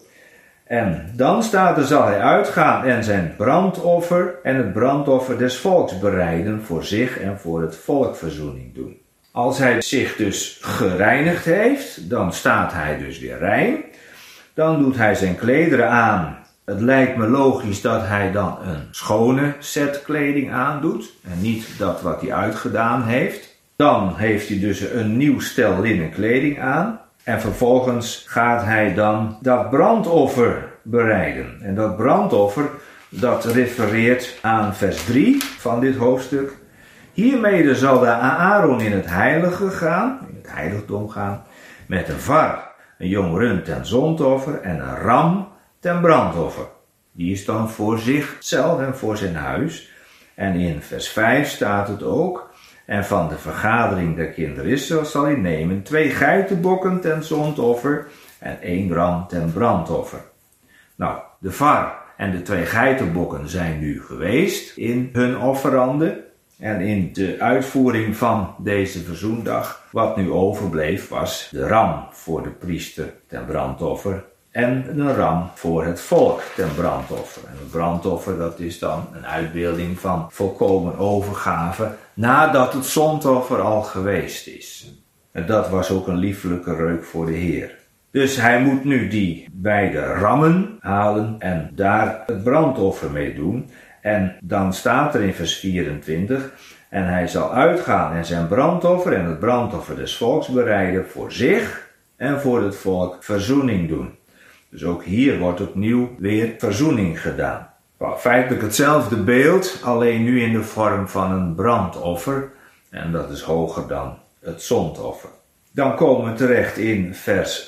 En dan staat er, zal hij uitgaan en zijn brandoffer en het brandoffer des volks bereiden voor zich en voor het volk verzoening doen. Als hij zich dus gereinigd heeft, dan staat hij dus weer rein. Dan doet hij zijn klederen aan. Het lijkt me logisch dat hij dan een schone set kleding aandoet en niet dat wat hij uitgedaan heeft. Dan heeft hij dus een nieuw stel linnen kleding aan en vervolgens gaat hij dan dat brandoffer bereiden. En dat brandoffer, dat refereert aan vers 3 van dit hoofdstuk. Hiermede zal de Aaron in het heiligdom gaan, met een var, een jong rund ten zondoffer en een ram ten brandoffer. Die is dan voor zichzelf en voor zijn huis. En in vers 5 staat het ook. En van de vergadering der kinderen Israël zal hij nemen 2 geitenbokken ten zondoffer en 1 ram ten brandoffer. Nou, de var en de 2 geitenbokken zijn nu geweest in hun offeranden. En in de uitvoering van deze verzoendag, wat nu overbleef, was de ram voor de priester ten brandoffer en een ram voor het volk ten brandoffer. En het brandoffer, dat is dan een uitbeelding van volkomen overgave nadat het zondoffer al geweest is. En dat was ook een liefelijke reuk voor de Heer. Dus hij moet nu die beide rammen halen en daar het brandoffer mee doen. En dan staat er in vers 24, en hij zal uitgaan en zijn brandoffer en het brandoffer des volks bereiden voor zich en voor het volk verzoening doen. Dus ook hier wordt opnieuw weer verzoening gedaan. Feitelijk hetzelfde beeld, alleen nu in de vorm van een brandoffer. En dat is hoger dan het zondoffer. Dan komen we terecht in vers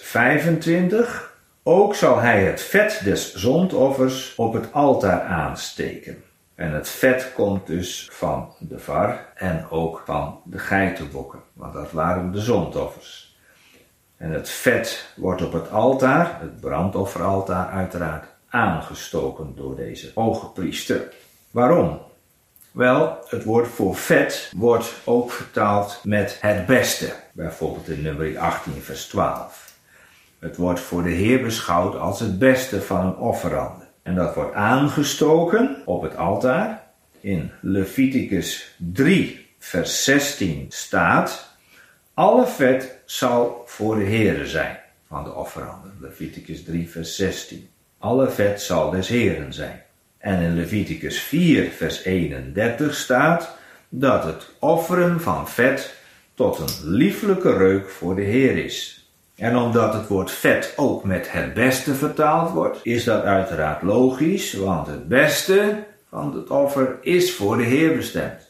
25. Ook zal hij het vet des zondoffers op het altaar aansteken. En het vet komt dus van de var en ook van de geitenbokken. Want dat waren de zondoffers. En het vet wordt op het altaar, het brandofferaltaar uiteraard, aangestoken door deze hoge priester. Waarom? Wel, het woord voor vet wordt ook vertaald met het beste. Bijvoorbeeld in nummer 18 vers 12. Het wordt voor de Heer beschouwd als het beste van een offerande. En dat wordt aangestoken op het altaar. In Leviticus 3 vers 16 staat: alle vet zal voor de Heere zijn van de offeranden. Leviticus 3 vers 16. Alle vet zal des Heeren zijn. En in Leviticus 4 vers 31 staat dat het offeren van vet tot een lieflijke reuk voor de Heer is. En omdat het woord vet ook met het beste vertaald wordt, is dat uiteraard logisch, want het beste van het offer is voor de Heer bestemd.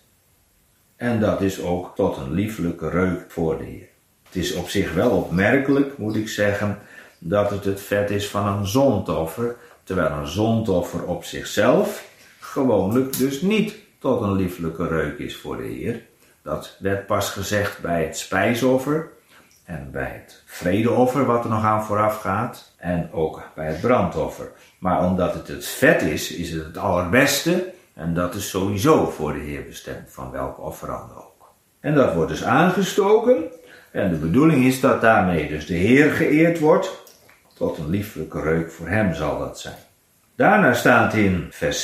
En dat is ook tot een lieflijke reuk voor de Heer. Het is op zich wel opmerkelijk, moet ik zeggen, dat het vet is van een zondoffer, terwijl een zondoffer op zichzelf gewoonlijk dus niet tot een lieflijke reuk is voor de Heer. Dat werd pas gezegd bij het spijsoffer en bij het vredeoffer wat er nog aan vooraf gaat en ook bij het brandoffer. Maar omdat het vet is, is het het allerbeste en dat is sowieso voor de Heer bestemd, van welk offerande ook. En dat wordt dus aangestoken en de bedoeling is dat daarmee dus de Heer geëerd wordt. Tot een lieflijke reuk voor hem zal dat zijn. Daarna staat in vers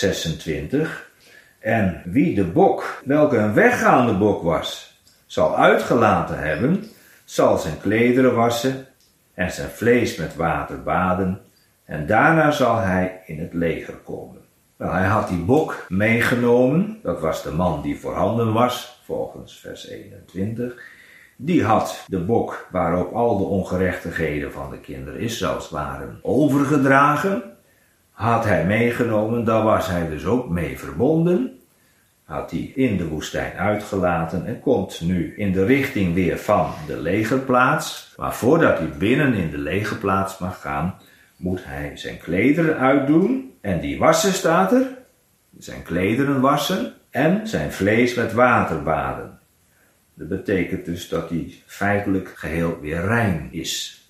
26... En wie de bok, welke een weggaande bok was, zal uitgelaten hebben, zal zijn klederen wassen en zijn vlees met water baden. En daarna zal hij in het leger komen. Wel, hij had die bok meegenomen. Dat was de man die voorhanden was, volgens vers 21. Die had de bok waarop al de ongerechtigheden van de kinderen Israëls waren overgedragen. Had hij meegenomen, daar was hij dus ook mee verbonden. Had hij in de woestijn uitgelaten en komt nu in de richting weer van de legerplaats. Maar voordat hij binnen in de legerplaats mag gaan, moet hij zijn klederen uitdoen. En die wassen staat er, zijn klederen wassen en zijn vlees met water baden. Dat betekent dus dat hij feitelijk geheel weer rein is.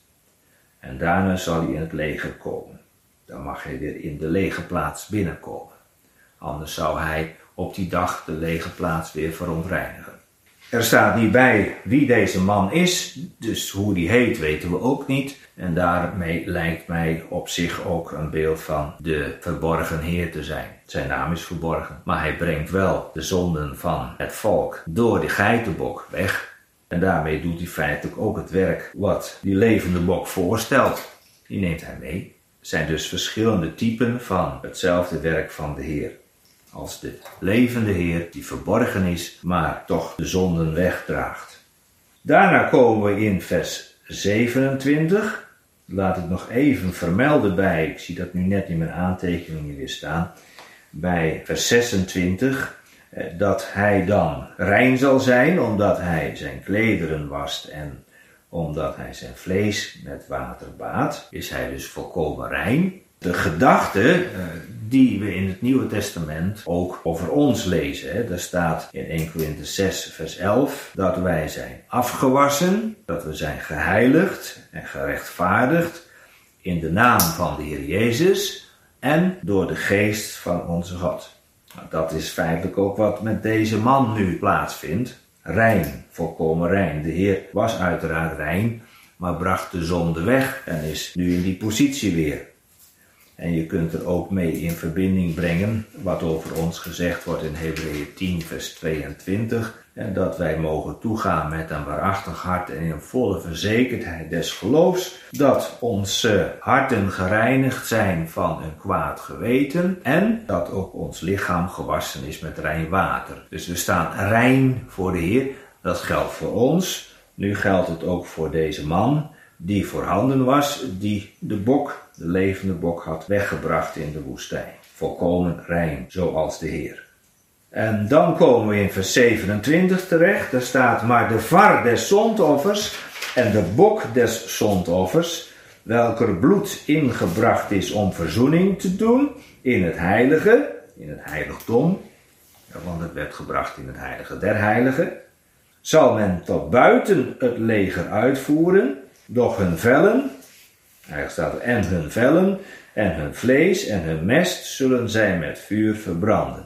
En daarna zal hij in het leger komen. Dan mag hij weer in de legerplaats binnenkomen. Anders zou hij op die dag de legerplaats weer verontreinigen. Er staat niet bij wie deze man is, dus hoe die heet weten we ook niet. En daarmee lijkt mij op zich ook een beeld van de verborgen Heer te zijn. Zijn naam is verborgen, maar hij brengt wel de zonden van het volk door de geitenbok weg. En daarmee doet hij feitelijk ook het werk wat die levende bok voorstelt. Die neemt hij mee. Het zijn dus verschillende typen van hetzelfde werk van de Heer. Als de levende Heer die verborgen is, maar toch de zonden wegdraagt. Daarna komen we in vers 27. Laat ik nog even vermelden bij, ik zie dat nu net in mijn aantekeningen weer staan, bij vers 26, dat hij dan rein zal zijn, omdat hij zijn klederen wast en omdat hij zijn vlees met water baadt, is hij dus volkomen rein. De gedachte die we in het Nieuwe Testament ook over ons lezen. Daar staat in 1 Korinthe 6 vers 11 dat wij zijn afgewassen, dat we zijn geheiligd en gerechtvaardigd in de naam van de Heer Jezus en door de geest van onze God. Nou, dat is feitelijk ook wat met deze man nu plaatsvindt. Rein, volkomen rein. De Heer was uiteraard rein, maar bracht de zonde weg en is nu in die positie weer. En je kunt er ook mee in verbinding brengen wat over ons gezegd wordt in Hebreeën 10 vers 22. En dat wij mogen toegaan met een waarachtig hart en in volle verzekerdheid des geloofs. Dat onze harten gereinigd zijn van een kwaad geweten. En dat ook ons lichaam gewassen is met rein water. Dus we staan rein voor de Heer. Dat geldt voor ons. Nu geldt het ook voor deze man die voorhanden was, die de bok, de levende bok, had weggebracht in de woestijn. Volkomen rein, zoals de Heer. En dan komen we in vers 27 terecht. Daar staat, maar de var des zondoffers en de bok des zondoffers, welker bloed ingebracht is om verzoening te doen in het heilige, in het heiligdom, want het werd gebracht in het heilige der heiligen, zal men tot buiten het leger uitvoeren, doch hun vellen, eigenlijk staat er, en hun vellen, en hun vlees en hun mest zullen zij met vuur verbranden.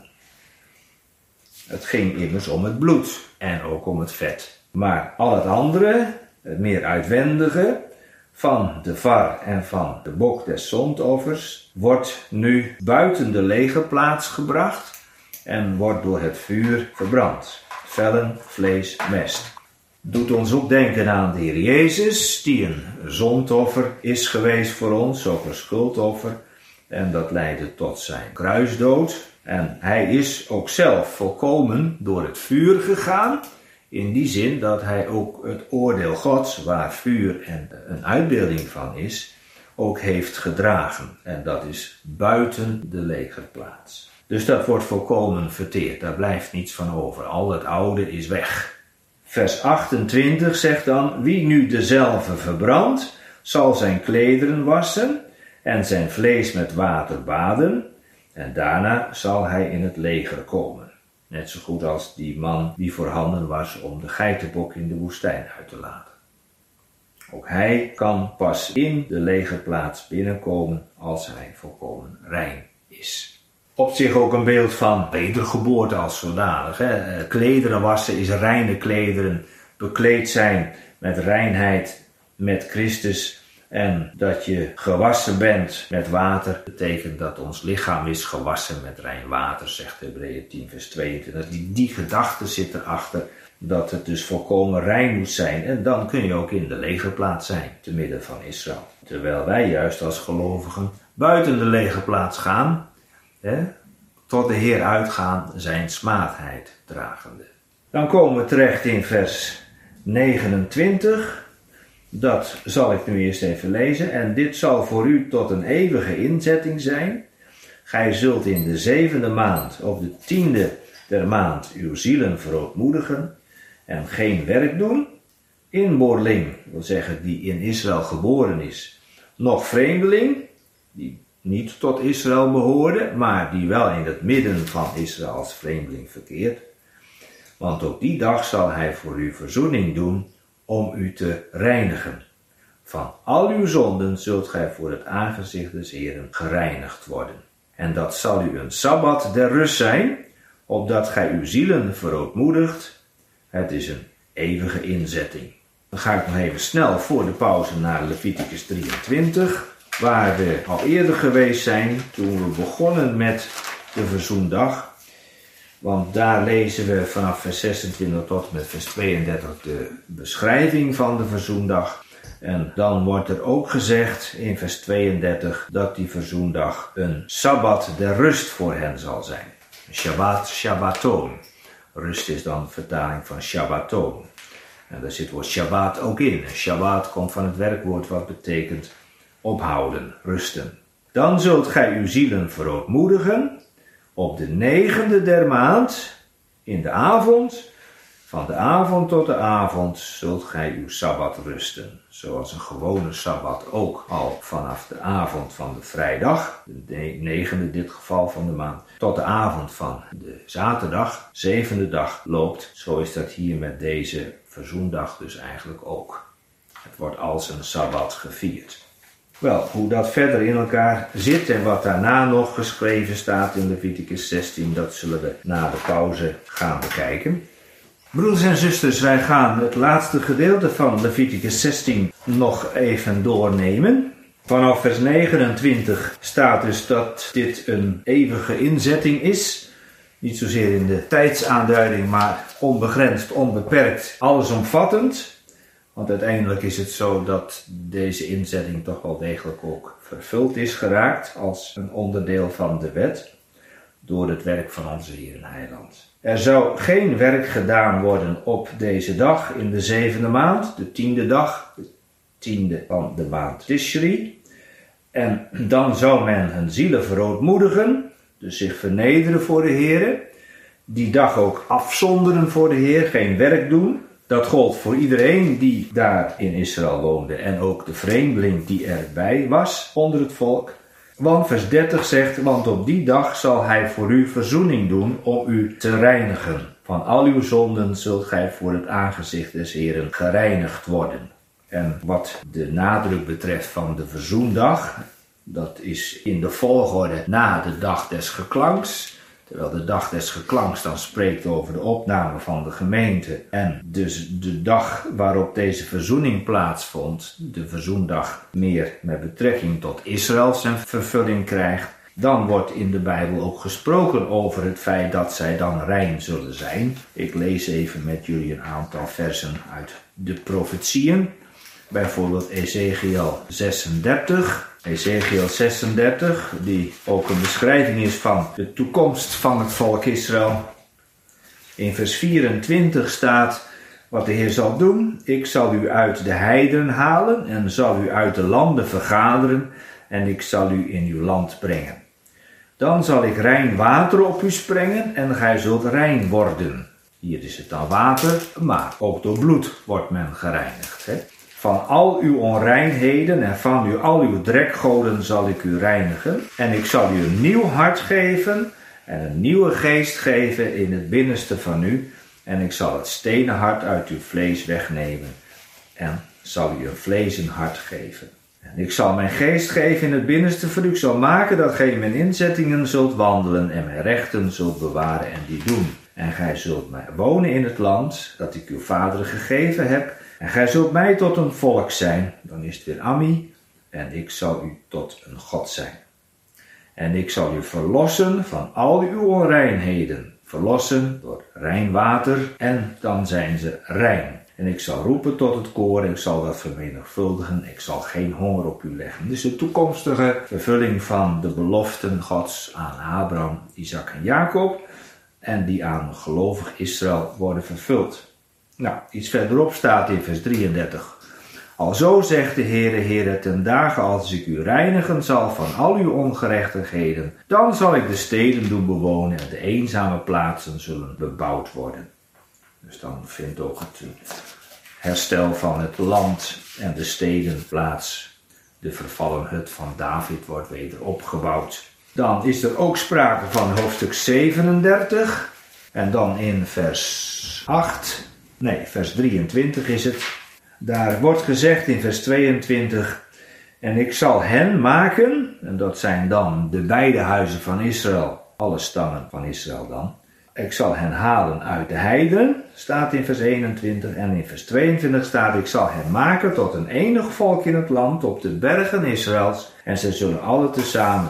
Het ging immers om het bloed en ook om het vet. Maar al het andere, het meer uitwendige, van de var en van de bok des zondoffers, wordt nu buiten de legerplaats gebracht en wordt door het vuur verbrand. Vellen, vlees, mest. Doet ons ook denken aan de Heer Jezus, die een zondoffer is geweest voor ons, ook een schuldoffer. En dat leidde tot zijn kruisdood. En hij is ook zelf volkomen door het vuur gegaan. In die zin dat hij ook het oordeel Gods, waar vuur en een uitbeelding van is, ook heeft gedragen. En dat is buiten de legerplaats. Dus dat wordt volkomen verteerd. Daar blijft niets van over. Al het oude is weg. Vers 28 zegt dan, wie nu dezelfde verbrandt, zal zijn klederen wassen en zijn vlees met water baden. En daarna zal hij in het leger komen. Net zo goed als die man die voorhanden was om de geitenbok in de woestijn uit te laten. Ook hij kan pas in de legerplaats binnenkomen als hij volkomen rein is. Op zich ook een beeld van wedergeboorte als zodanig. Klederen wassen is reine klederen, bekleed zijn met reinheid, met Christus. En dat je gewassen bent met water, betekent dat ons lichaam is gewassen met rein water, zegt Hebreeën 10 vers 22. Die gedachte zit erachter, dat het dus volkomen rein moet zijn. En dan kun je ook in de legerplaats zijn, te midden van Israël. Terwijl wij juist als gelovigen buiten de legerplaats gaan, tot de Heer uitgaan, zijn smaadheid dragende. Dan komen we terecht in vers 29. Dat zal ik nu eerst even lezen. En dit zal voor u tot een eeuwige inzetting zijn. Gij zult in de 7e maand, op de 10e der maand, uw zielen verootmoedigen en geen werk doen. Inboorling, wil zeggen die in Israël geboren is, nog vreemdeling, die niet tot Israël behoorde, maar die wel in het midden van Israël als vreemdeling verkeert. Want op die dag zal hij voor u verzoening doen om u te reinigen. Van al uw zonden zult gij voor het aangezicht des Heeren gereinigd worden. En dat zal u een sabbat der rust zijn, opdat gij uw zielen verootmoedigt. Het is een eeuwige inzetting. Dan ga ik nog even snel voor de pauze naar Leviticus 23, waar we al eerder geweest zijn toen we begonnen met de verzoendag. Want daar lezen we vanaf vers 26 tot met vers 32 de beschrijving van de verzoendag. En dan wordt er ook gezegd in vers 32 dat die verzoendag een sabbat der rust voor hen zal zijn. Shabbat, Shabbaton. Rust is dan de vertaling van Shabbaton. En daar zit het woord Shabbat ook in. Shabbat komt van het werkwoord wat betekent ophouden, rusten. Dan zult gij uw zielen verootmoedigen. Op de 9e der maand, in de avond, van de avond tot de avond, zult gij uw sabbat rusten. Zoals een gewone sabbat ook al vanaf de avond van de vrijdag, de 9e in dit geval van de maand, tot de avond van de zaterdag, 7e dag loopt. Zo is dat hier met deze verzoendag dus eigenlijk ook. Het wordt als een sabbat gevierd. Wel, hoe dat verder in elkaar zit en wat daarna nog geschreven staat in Leviticus 16, dat zullen we na de pauze gaan bekijken. Broeders en zusters, wij gaan het laatste gedeelte van Leviticus 16 nog even doornemen. Vanaf vers 29 staat dus dat dit een eeuwige inzetting is. Niet zozeer in de tijdsaanduiding, maar onbegrensd, onbeperkt, allesomvattend. Want uiteindelijk is het zo dat deze inzetting toch wel degelijk ook vervuld is geraakt als een onderdeel van de wet door het werk van onze Heer en Heiland. Er zou geen werk gedaan worden op deze dag in de 7e maand, de 10e dag, de 10e van de maand Tishri. En dan zou men hun zielen verootmoedigen, dus zich vernederen voor de Heer. Die dag ook afzonderen voor de Heer, geen werk doen. Dat gold voor iedereen die daar in Israël woonde en ook de vreemdeling die erbij was onder het volk. Want vers 30 zegt, want op die dag zal hij voor u verzoening doen om u te reinigen. Van al uw zonden zult gij voor het aangezicht des Heeren gereinigd worden. En wat de nadruk betreft van de verzoendag, dat is in de volgorde na de dag des geklanks. Terwijl de dag des geklanks dan spreekt over de opname van de gemeente. En dus de dag waarop deze verzoening plaatsvond, de verzoendag meer met betrekking tot Israël zijn vervulling krijgt. Dan wordt in de Bijbel ook gesproken over het feit dat zij dan rein zullen zijn. Ik lees even met jullie een aantal versen uit de profetieën. Bijvoorbeeld Ezekiel 36. Ezekiel 36, die ook een beschrijving is van de toekomst van het volk Israël. In vers 24 staat wat de Heer zal doen. Ik zal u uit de heidenen halen en zal u uit de landen vergaderen en ik zal u in uw land brengen. Dan zal ik rein water op u sprengen en gij zult rein worden. Hier is het dan water, maar ook door bloed wordt men gereinigd. Van al uw onreinheden en van al uw drekgoden zal ik u reinigen. En ik zal u een nieuw hart geven en een nieuwe geest geven in het binnenste van u. En ik zal het stenen hart uit uw vlees wegnemen en zal u een vleesen hart geven. En ik zal mijn geest geven in het binnenste van u. Ik zal maken dat gij in mijn inzettingen zult wandelen en mijn rechten zult bewaren en die doen. En gij zult mij wonen in het land dat ik uw vaderen gegeven heb. En gij zult mij tot een volk zijn. Dan is het weer Ammi. En ik zal u tot een God zijn. En ik zal u verlossen van al uw onreinheden. Verlossen door rein water. En dan zijn ze rein. En ik zal roepen tot het koor. Ik zal dat vermenigvuldigen. Ik zal geen honger op u leggen. Dus de toekomstige vervulling van de beloften Gods aan Abraham, Isaac en Jacob. En die aan gelovig Israël worden vervuld. Nou, iets verderop staat in vers 33. Alzo zegt de Heere, ten dagen als ik u reinigen zal van al uw ongerechtigheden, dan zal ik de steden doen bewonen en de eenzame plaatsen zullen bebouwd worden. Dus dan vindt ook het herstel van het land en de steden plaats. De vervallen hut van David wordt weder opgebouwd. Dan is er ook sprake van hoofdstuk 37 en dan in vers 23 is het. Daar wordt gezegd in vers 22, en ik zal hen maken, en dat zijn dan de beide huizen van Israël, alle stammen van Israël dan. Ik zal hen halen uit de heiden, staat in vers 21, en in vers 22 staat, ik zal hen maken tot een enig volk in het land op de bergen Israëls, en ze zullen alle tezamen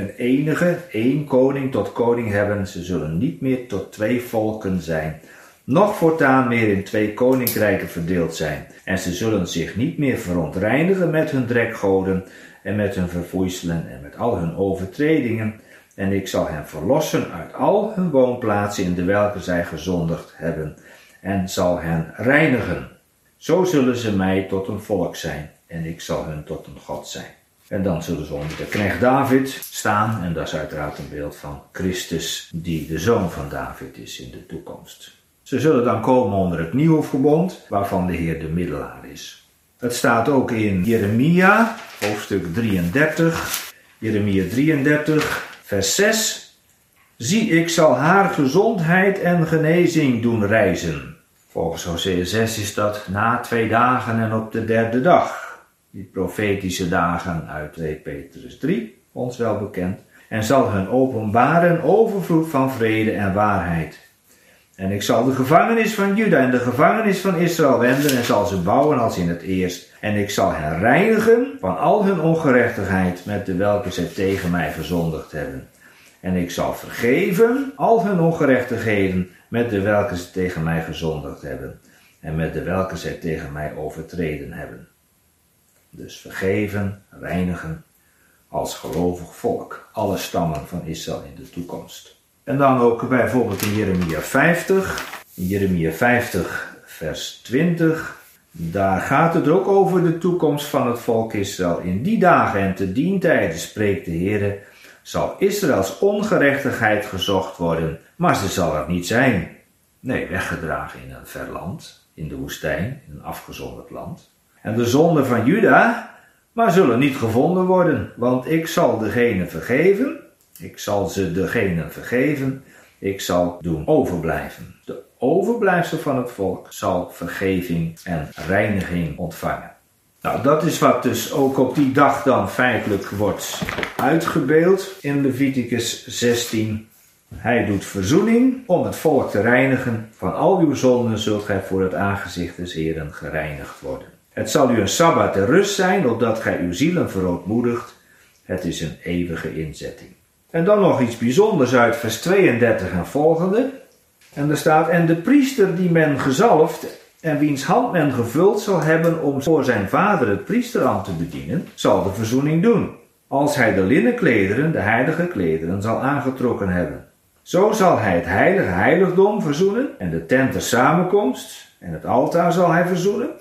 één koning tot koning hebben, ze zullen niet meer tot 2 volken zijn, noch voortaan meer in 2 koninkrijken verdeeld zijn. En ze zullen zich niet meer verontreinigen met hun drekgoden en met hun verfoeiselen en met al hun overtredingen. En ik zal hen verlossen uit al hun woonplaatsen in de welke zij gezondigd hebben en zal hen reinigen. Zo zullen ze mij tot een volk zijn en ik zal hun tot een God zijn. En dan zullen ze onder de knecht David staan en dat is uiteraard een beeld van Christus die de zoon van David is in de toekomst. Ze zullen dan komen onder het nieuwe verbond, waarvan de Heer de middelaar is. Het staat ook in Jeremia, hoofdstuk 33. Jeremia 33, vers 6. Zie, ik zal haar gezondheid en genezing doen reizen. Volgens Hosea 6 is dat na 2 dagen en op de 3e dag. Die profetische dagen uit 2 Petrus 3, ons wel bekend. En zal hun openbaren overvloed van vrede en waarheid. En ik zal de gevangenis van Juda en de gevangenis van Israël wenden en zal ze bouwen als in het eerst. En ik zal hen reinigen van al hun ongerechtigheid met de welke zij tegen mij gezondigd hebben. En ik zal vergeven al hun ongerechtigheden met de welke ze tegen mij gezondigd hebben. En met de welke zij tegen mij overtreden hebben. Dus vergeven, reinigen als gelovig volk. Alle stammen van Israël in de toekomst. En dan ook bijvoorbeeld in Jeremia 50. In Jeremia 50 vers 20. Daar gaat het ook over de toekomst van het volk Israël. In die dagen en te dien tijden, spreekt de Heere, zal Israëls ongerechtigheid gezocht worden. Maar ze zal er niet zijn. Nee, weggedragen in een ver land, in de woestijn, in een afgezonderd land. En de zonden van Juda, maar zullen niet gevonden worden. Want ik zal degene vergeven. Ik zal ze degenen vergeven, ik zal doen overblijven. De overblijfsel van het volk zal vergeving en reiniging ontvangen. Nou, dat is wat dus ook op die dag dan feitelijk wordt uitgebeeld in Leviticus 16. Hij doet verzoening om het volk te reinigen. Van al uw zonden zult gij voor het aangezicht des Heeren gereinigd worden. Het zal u een sabbat ter rust zijn, opdat gij uw zielen verootmoedigt. Het is een eeuwige inzetting. En dan nog iets bijzonders uit vers 32 en volgende. En er staat, en de priester die men gezalfd en wiens hand men gevuld zal hebben om voor zijn vader het priesterambt te bedienen, zal de verzoening doen. Als hij de linnen klederen, de heilige klederen, zal aangetrokken hebben. Zo zal hij het heilige heiligdom verzoenen en de tent der samenkomst en het altaar zal hij verzoenen.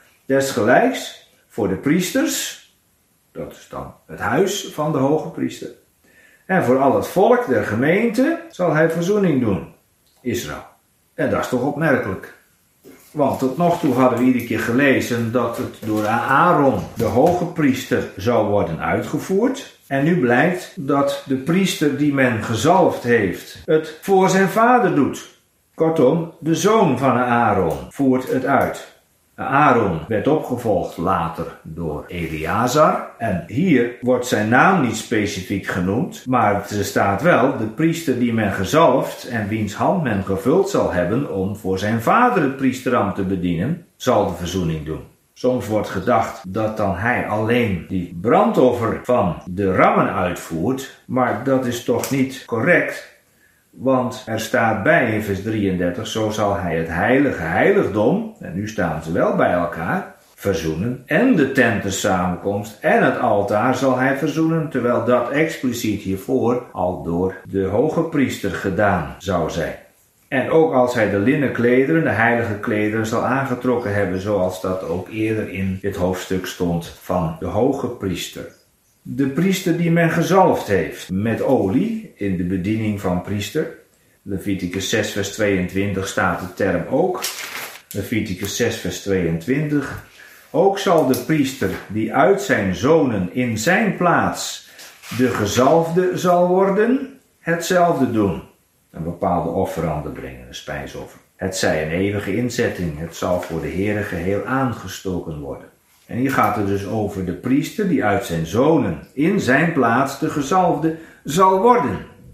Desgelijks voor de priesters, dat is dan het huis van de hoge priester. En voor al het volk der gemeente zal hij verzoening doen. Israël. En dat is toch opmerkelijk. Want tot nog toe hadden we iedere keer gelezen dat het door Aaron, de hoge priester, zou worden uitgevoerd. En nu blijkt dat de priester die men gezalfd heeft het voor zijn vader doet. Kortom, de zoon van Aaron voert het uit. Aaron werd opgevolgd later door Eleazar. En hier wordt zijn naam niet specifiek genoemd, maar er staat wel de priester die men gezalfd en wiens hand men gevuld zal hebben om voor zijn vader het priesterambt te bedienen, zal de verzoening doen. Soms wordt gedacht dat dan hij alleen die brandoffer van de rammen uitvoert, maar dat is toch niet correct. Want er staat bij in vers 33, zo zal hij het heilige heiligdom, en nu staan ze wel bij elkaar, verzoenen. En de tent der samenkomst en het altaar zal hij verzoenen, terwijl dat expliciet hiervoor al door de hoge priester gedaan zou zijn. En ook als hij de linnen klederen, de heilige klederen, zal aangetrokken hebben, zoals dat ook eerder in dit hoofdstuk stond van de hoge priester. De priester die men gezalfd heeft met olie in de bediening van priester. Leviticus 6 vers 22 staat de term ook. Leviticus 6 vers 22. Ook zal de priester die uit zijn zonen in zijn plaats de gezalfde zal worden, hetzelfde doen. Een bepaalde offerande brengen, een spijsoffer. Het zij een eeuwige inzetting, het zal voor de Heere geheel aangestoken worden. En hier gaat het dus over de priester die uit zijn zonen in zijn plaats de gezalfde zal worden.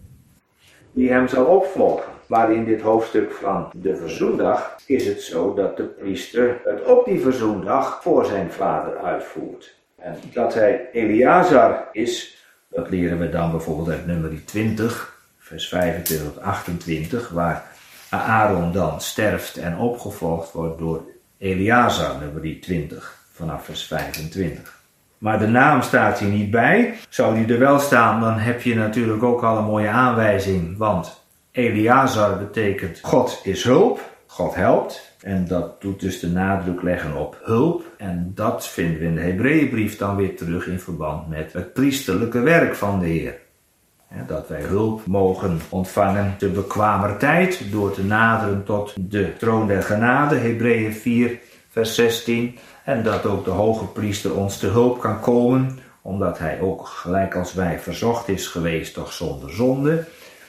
Die hem zal opvolgen. Maar in dit hoofdstuk van de verzoendag is het zo dat de priester het op die verzoendag voor zijn vader uitvoert. En dat hij Eleazar is, dat leren we dan bijvoorbeeld uit nummer 20, vers 25 tot 28, waar Aaron dan sterft en opgevolgd wordt door Eleazar, nummer 20. Vanaf vers 25. Maar de naam staat hier niet bij. Zou die er wel staan, dan heb je natuurlijk ook al een mooie aanwijzing. Want Eleazar betekent God is hulp, God helpt. En dat doet dus de nadruk leggen op hulp. En dat vinden we in de Hebreeënbrief dan weer terug in verband met het priesterlijke werk van de Heer. Dat wij hulp mogen ontvangen te bekwamer tijd door te naderen tot de troon der genade, Hebreeën 4 vers 16. En dat ook de hoge priester ons te hulp kan komen, omdat hij ook gelijk als wij verzocht is geweest, toch zonder zonde.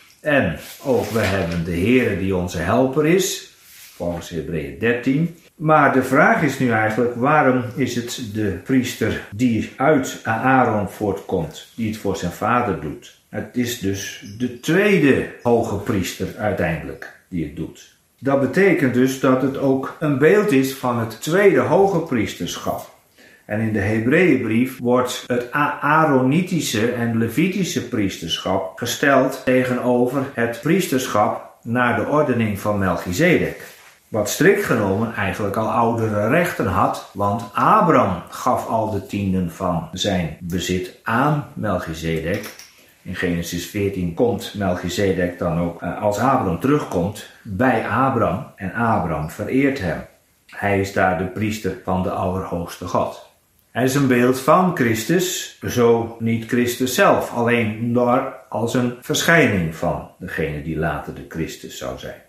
En ook we hebben de Heere die onze helper is, volgens Hebreeën 13. Maar de vraag is nu eigenlijk, waarom is het de priester die uit Aaron voortkomt, die het voor zijn vader doet? Het is dus de tweede hoge priester uiteindelijk die het doet. Dat betekent dus dat het ook een beeld is van het tweede hoge priesterschap. En in de Hebreeënbrief wordt het Aaronitische en Levitische priesterschap gesteld tegenover het priesterschap naar de ordening van Melchizedek. Wat strikt genomen eigenlijk al oudere rechten had, want Abraham gaf al de tienden van zijn bezit aan Melchizedek. In Genesis 14 komt Melchizedek dan ook, als Abraham terugkomt, bij Abraham en Abraham vereert hem. Hij is daar de priester van de Allerhoogste God. Hij is een beeld van Christus, zo niet Christus zelf, alleen maar als een verschijning van degene die later de Christus zou zijn.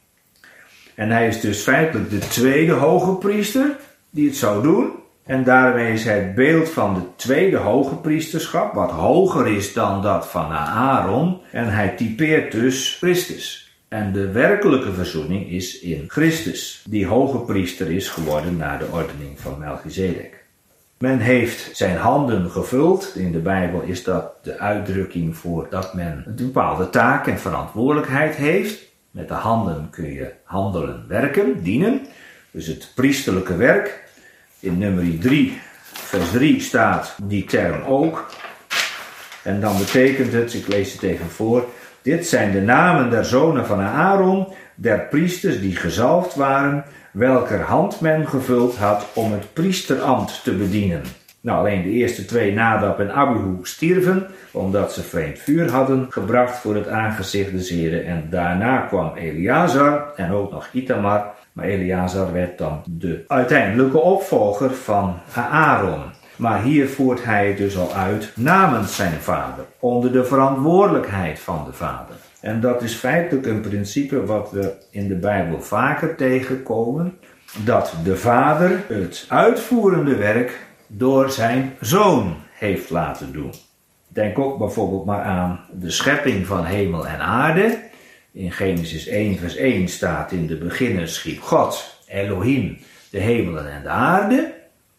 En hij is dus feitelijk de tweede hoge priester die het zou doen. En daarmee is hij het beeld van de tweede hoge priesterschap, wat hoger is dan dat van Aaron. En hij typeert dus Christus. En de werkelijke verzoening is in Christus, die hoge priester is geworden naar de ordening van Melchizedek. Men heeft zijn handen gevuld. In de Bijbel is dat de uitdrukking voor dat men een bepaalde taak en verantwoordelijkheid heeft. Met de handen kun je handelen, werken, dienen. Dus het priesterlijke werk. In nummer 3, vers 3 staat die term ook. En dan betekent het, ik lees het even voor. Dit zijn de namen der zonen van Aaron, der priesters die gezalfd waren, welker hand men gevuld had om het priesterambt te bedienen. Nou, alleen de eerste twee, Nadab en Abihu, stierven, omdat ze vreemd vuur hadden gebracht voor het aangezicht des Heren. En daarna kwam Eleazar en ook nog Ithamar. Maar Eleazar werd dan de uiteindelijke opvolger van Aaron. Maar hier voert hij het dus al uit namens zijn vader, onder de verantwoordelijkheid van de vader. En dat is feitelijk een principe wat we in de Bijbel vaker tegenkomen. dat de Vader het uitvoerende werk door zijn Zoon heeft laten doen. Denk ook bijvoorbeeld maar aan de schepping van hemel en aarde. In Genesis 1 vers 1 staat: in de beginnen schiep God, Elohim, de hemelen en de aarde.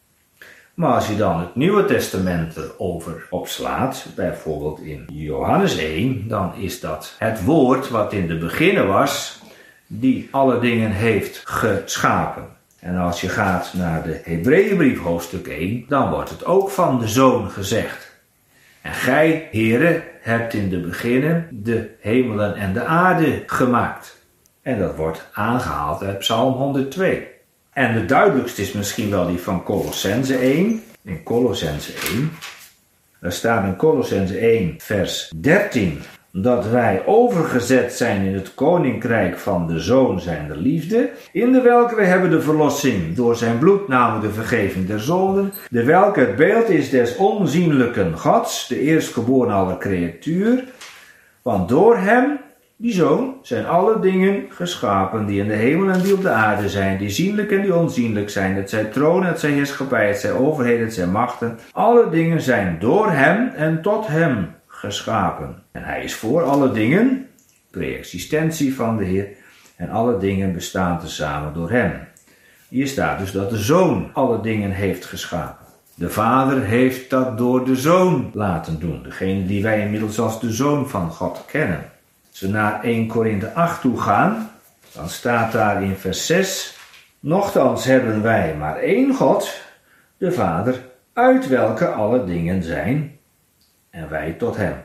Maar als je dan het Nieuwe Testament erover opslaat, bijvoorbeeld in Johannes 1, dan is dat het woord wat in de beginnen was, die alle dingen heeft geschapen. En als je gaat naar de Hebreeënbrief hoofdstuk 1, dan wordt het ook van de Zoon gezegd. En gij, Heere, hebt in de beginnen de hemelen en de aarde gemaakt. En dat wordt aangehaald uit Psalm 102. En de duidelijkste is misschien wel die van Kolossenzen 1. In Kolossenzen 1. Daar staat in Kolossenzen 1 vers 13. Dat wij overgezet zijn in het koninkrijk van de Zoon zijner liefde, in de welke wij hebben de verlossing door zijn bloed, namelijk de vergeving der zonden, de welke het beeld is des onzienlijken Gods, de eerstgeboren aller creatuur, want door hem, die Zoon, zijn alle dingen geschapen die in de hemel en die op de aarde zijn, die zienlijk en die onzienlijk zijn, het zij tronen, het zij heerschappij, het zij overheden, het zij machten, alle dingen zijn door hem en tot hem geschapen. En hij is voor alle dingen, pre-existentie van de Heer, en alle dingen bestaan tezamen door hem. Hier staat dus dat de Zoon alle dingen heeft geschapen. De Vader heeft dat door de Zoon laten doen, degene die wij inmiddels als de Zoon van God kennen. Als we naar 1 Korinthe 8 toe gaan, dan staat daar in vers 6, nochtans hebben wij maar één God, de Vader, uit welke alle dingen zijn, en wij tot hem.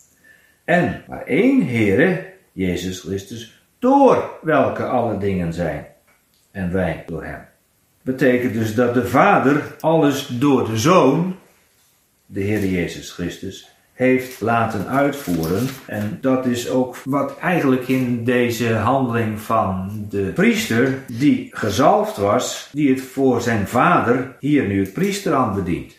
En maar één Heere, Jezus Christus, door welke alle dingen zijn, en wij door hem. Betekent dus dat de Vader alles door de Zoon, de Heere Jezus Christus, heeft laten uitvoeren. En dat is ook wat eigenlijk in deze handeling van de priester, die gezalfd was, die het voor zijn vader hier nu het priesterambt bedient.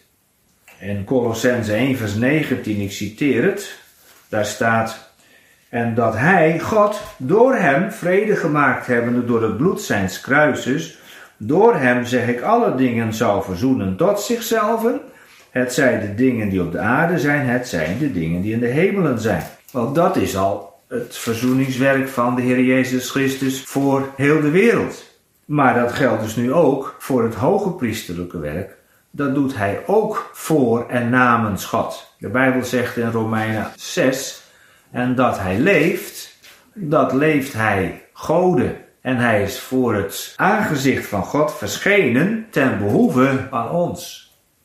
In Kolossenzen 1 vers 19, ik citeer het, daar staat: en dat hij, God, door hem vrede gemaakt hebbende door het bloed zijns kruises, door hem, zeg ik, alle dingen zou verzoenen tot zichzelf. Het zij de dingen die op de aarde zijn, het zijn de dingen die in de hemelen zijn. Want dat is al het verzoeningswerk van de Heer Jezus Christus voor heel de wereld. Maar dat geldt dus nu ook voor het hoge priesterlijke werk. Dat doet hij ook voor en namens God. De Bijbel zegt in Romeinen 6, en dat hij leeft, dat leeft hij Gode. En hij is voor het aangezicht van God verschenen ten behoeve aan ons.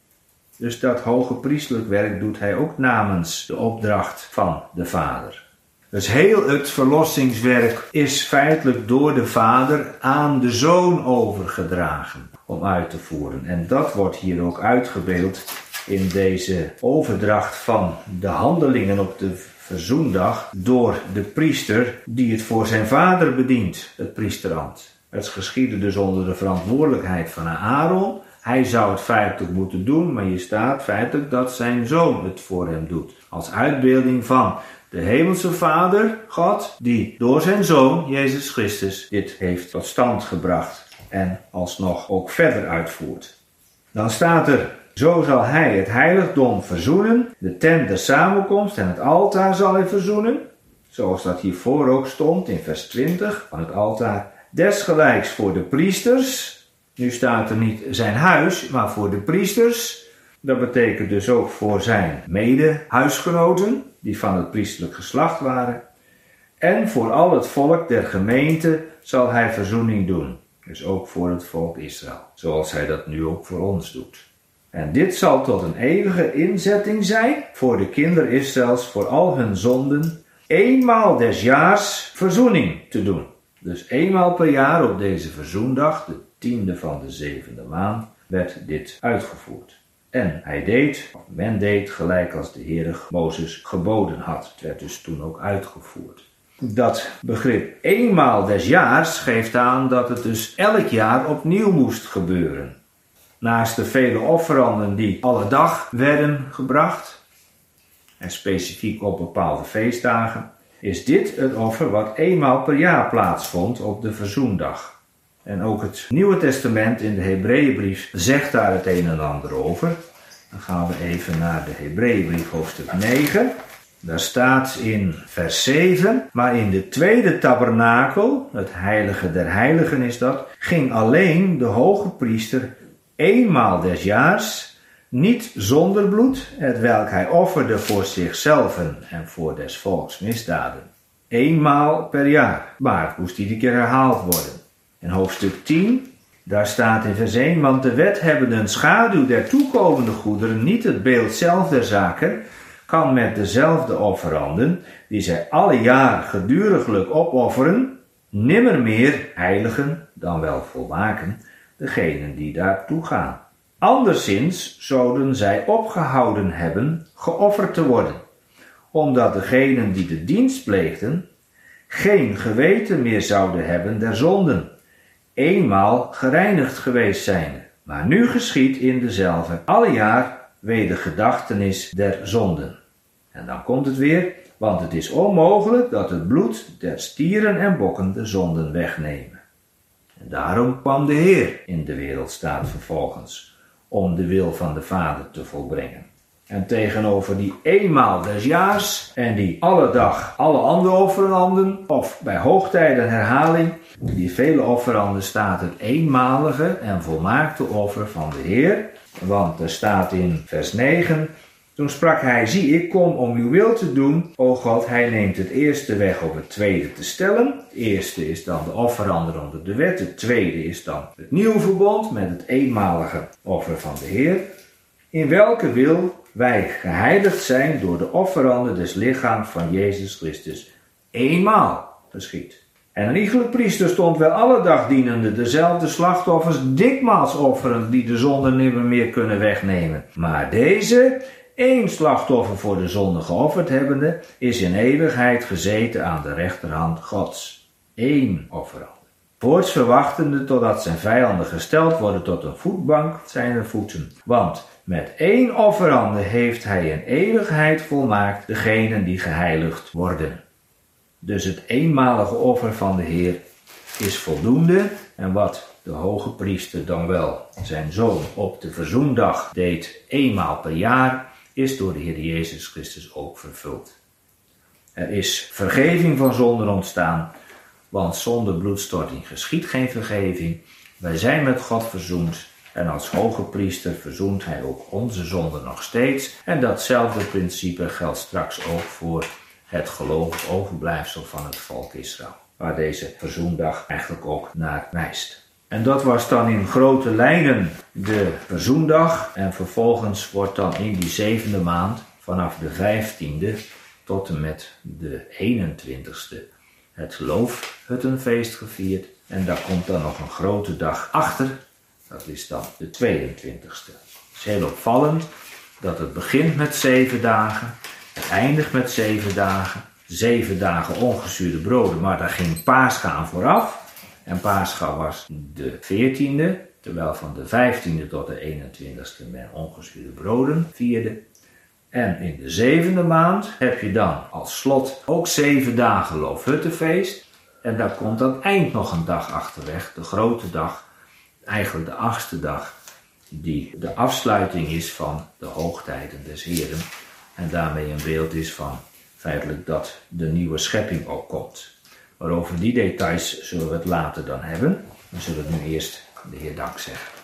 Dus dat hoge priesterlijk werk doet hij ook namens de opdracht van de Vader. Dus heel het verlossingswerk is feitelijk door de Vader aan de Zoon overgedragen om uit te voeren. En dat wordt hier ook uitgebeeld in deze overdracht van de handelingen op de verzoendag door de priester die het voor zijn vader bedient, het priesterambt. Het geschiedde dus onder de verantwoordelijkheid van Aaron. Hij zou het feitelijk moeten doen, maar hier staat feitelijk dat zijn zoon het voor hem doet. Als uitbeelding van de hemelse Vader, God, die door zijn zoon, Jezus Christus, dit heeft tot stand gebracht en alsnog ook verder uitvoert. Dan staat er: zo zal hij het heiligdom verzoenen, de tent der samenkomst en het altaar zal hij verzoenen. Zoals dat hiervoor ook stond in vers 20 van het altaar. Desgelijks voor de priesters. Nu staat er niet zijn huis, maar voor de priesters. Dat betekent dus ook voor zijn mede-huisgenoten, die van het priesterlijk geslacht waren. En voor al het volk der gemeente zal hij verzoening doen. Dus ook voor het volk Israël, zoals hij dat nu ook voor ons doet. En dit zal tot een eeuwige inzetting zijn voor de kinderen Israëls voor al hun zonden, eenmaal des jaars verzoening te doen. Dus eenmaal per jaar op deze verzoendag, de 10e van de 7e maand, werd dit uitgevoerd. En men deed gelijk als de Heere Mozes geboden had. Het werd dus toen ook uitgevoerd. Dat begrip eenmaal des jaars geeft aan dat het dus elk jaar opnieuw moest gebeuren. Naast de vele offeranden die alle dag werden gebracht, en specifiek op bepaalde feestdagen, is dit het offer wat eenmaal per jaar plaatsvond op de verzoendag. En ook het Nieuwe Testament in de Hebreeënbrief zegt daar het een en ander over. Dan gaan we even naar de Hebreeënbrief hoofdstuk 9. Daar staat in vers 7, maar in de tweede tabernakel, het heilige der heiligen is dat, ging alleen de hoge priester eenmaal des jaars, niet zonder bloed, hetwelk hij offerde voor zichzelf en voor des volks misdaden. Eenmaal per jaar, maar het moest iedere keer herhaald worden. In hoofdstuk 10, daar staat in vers 1, want de wet hebben een schaduw der toekomende goederen, niet het beeld zelf der zaken, kan met dezelfde offeranden, die zij alle jaar geduriglijk opofferen, nimmer meer heiligen dan wel volmaken, degenen die daartoe gaan. Anderszins zouden zij opgehouden hebben geofferd te worden, omdat degenen die de dienst pleegden, geen geweten meer zouden hebben der zonden, eenmaal gereinigd geweest zijn. Maar nu geschiedt in dezelfde alle jaar wedergedachtenis der zonden. En dan komt het weer, want het is onmogelijk dat het bloed der stieren en bokken de zonden wegnemen. En daarom kwam de Heer in de wereld, staat vervolgens, om de wil van de Vader te volbrengen. En tegenover die eenmaal des jaars en die alle dag alle andere offeranden, of bij hoogtijden herhaling, die vele offeranden staat het eenmalige en volmaakte offer van de Heer. Want er staat in vers 9, toen sprak hij, zie ik kom om uw wil te doen, o God, hij neemt het eerste weg om het tweede te stellen. Het eerste is dan de offeranden onder de wet, het tweede is dan het nieuwe verbond met het eenmalige offer van de Heer. In welke wil wij geheiligd zijn door de offeranden des lichaams van Jezus Christus eenmaal geschied. En een iegelijk priester stond wel alle dag dienende dezelfde slachtoffers dikmaals offeren die de zonde nimmer meer kunnen wegnemen. Maar deze, één slachtoffer voor de zonde geofferd hebbende, is in eeuwigheid gezeten aan de rechterhand Gods. Eén offerande. Voorts verwachtende totdat zijn vijanden gesteld worden tot een voetbank zijner voeten. Want met één offerande heeft hij in eeuwigheid volmaakt degenen die geheiligd worden. Dus het eenmalige offer van de Heer is voldoende. En wat de hoge priester dan wel zijn zoon op de verzoendag deed eenmaal per jaar, is door de Heer Jezus Christus ook vervuld. Er is vergeving van zonden ontstaan, want zonder bloedstorting geschiedt geen vergeving. Wij zijn met God verzoend en als hoge priester verzoent hij ook onze zonden nog steeds. En datzelfde principe geldt straks ook voor het gelovig overblijfsel van het volk Israël, waar deze verzoendag eigenlijk ook naar wijst. En dat was dan in grote lijnen de verzoendag. En vervolgens wordt dan in die 7e maand, vanaf de 15e tot en met de 21ste, het loofhuttenfeest gevierd. En daar komt dan nog een grote dag achter. Dat is dan de 22ste. Het is heel opvallend dat het begint met 7 dagen. Het eindigt met 7 dagen. 7 dagen ongezuurde broden, maar daar ging Pascha aan vooraf. En Pascha was de 14e, terwijl van de 15e tot de 21ste men ongezuurde broden vierde. En in de 7e maand heb je dan als slot ook 7 dagen loofhuttenfeest. En daar komt aan het eind nog een dag achterweg, de grote dag, eigenlijk de 8e dag, die de afsluiting is van de hoogtijden des Heren. En daarmee een beeld is van feitelijk dat de nieuwe schepping ook komt. Maar over die details zullen we het later dan hebben. We zullen nu eerst de Heer dank zeggen.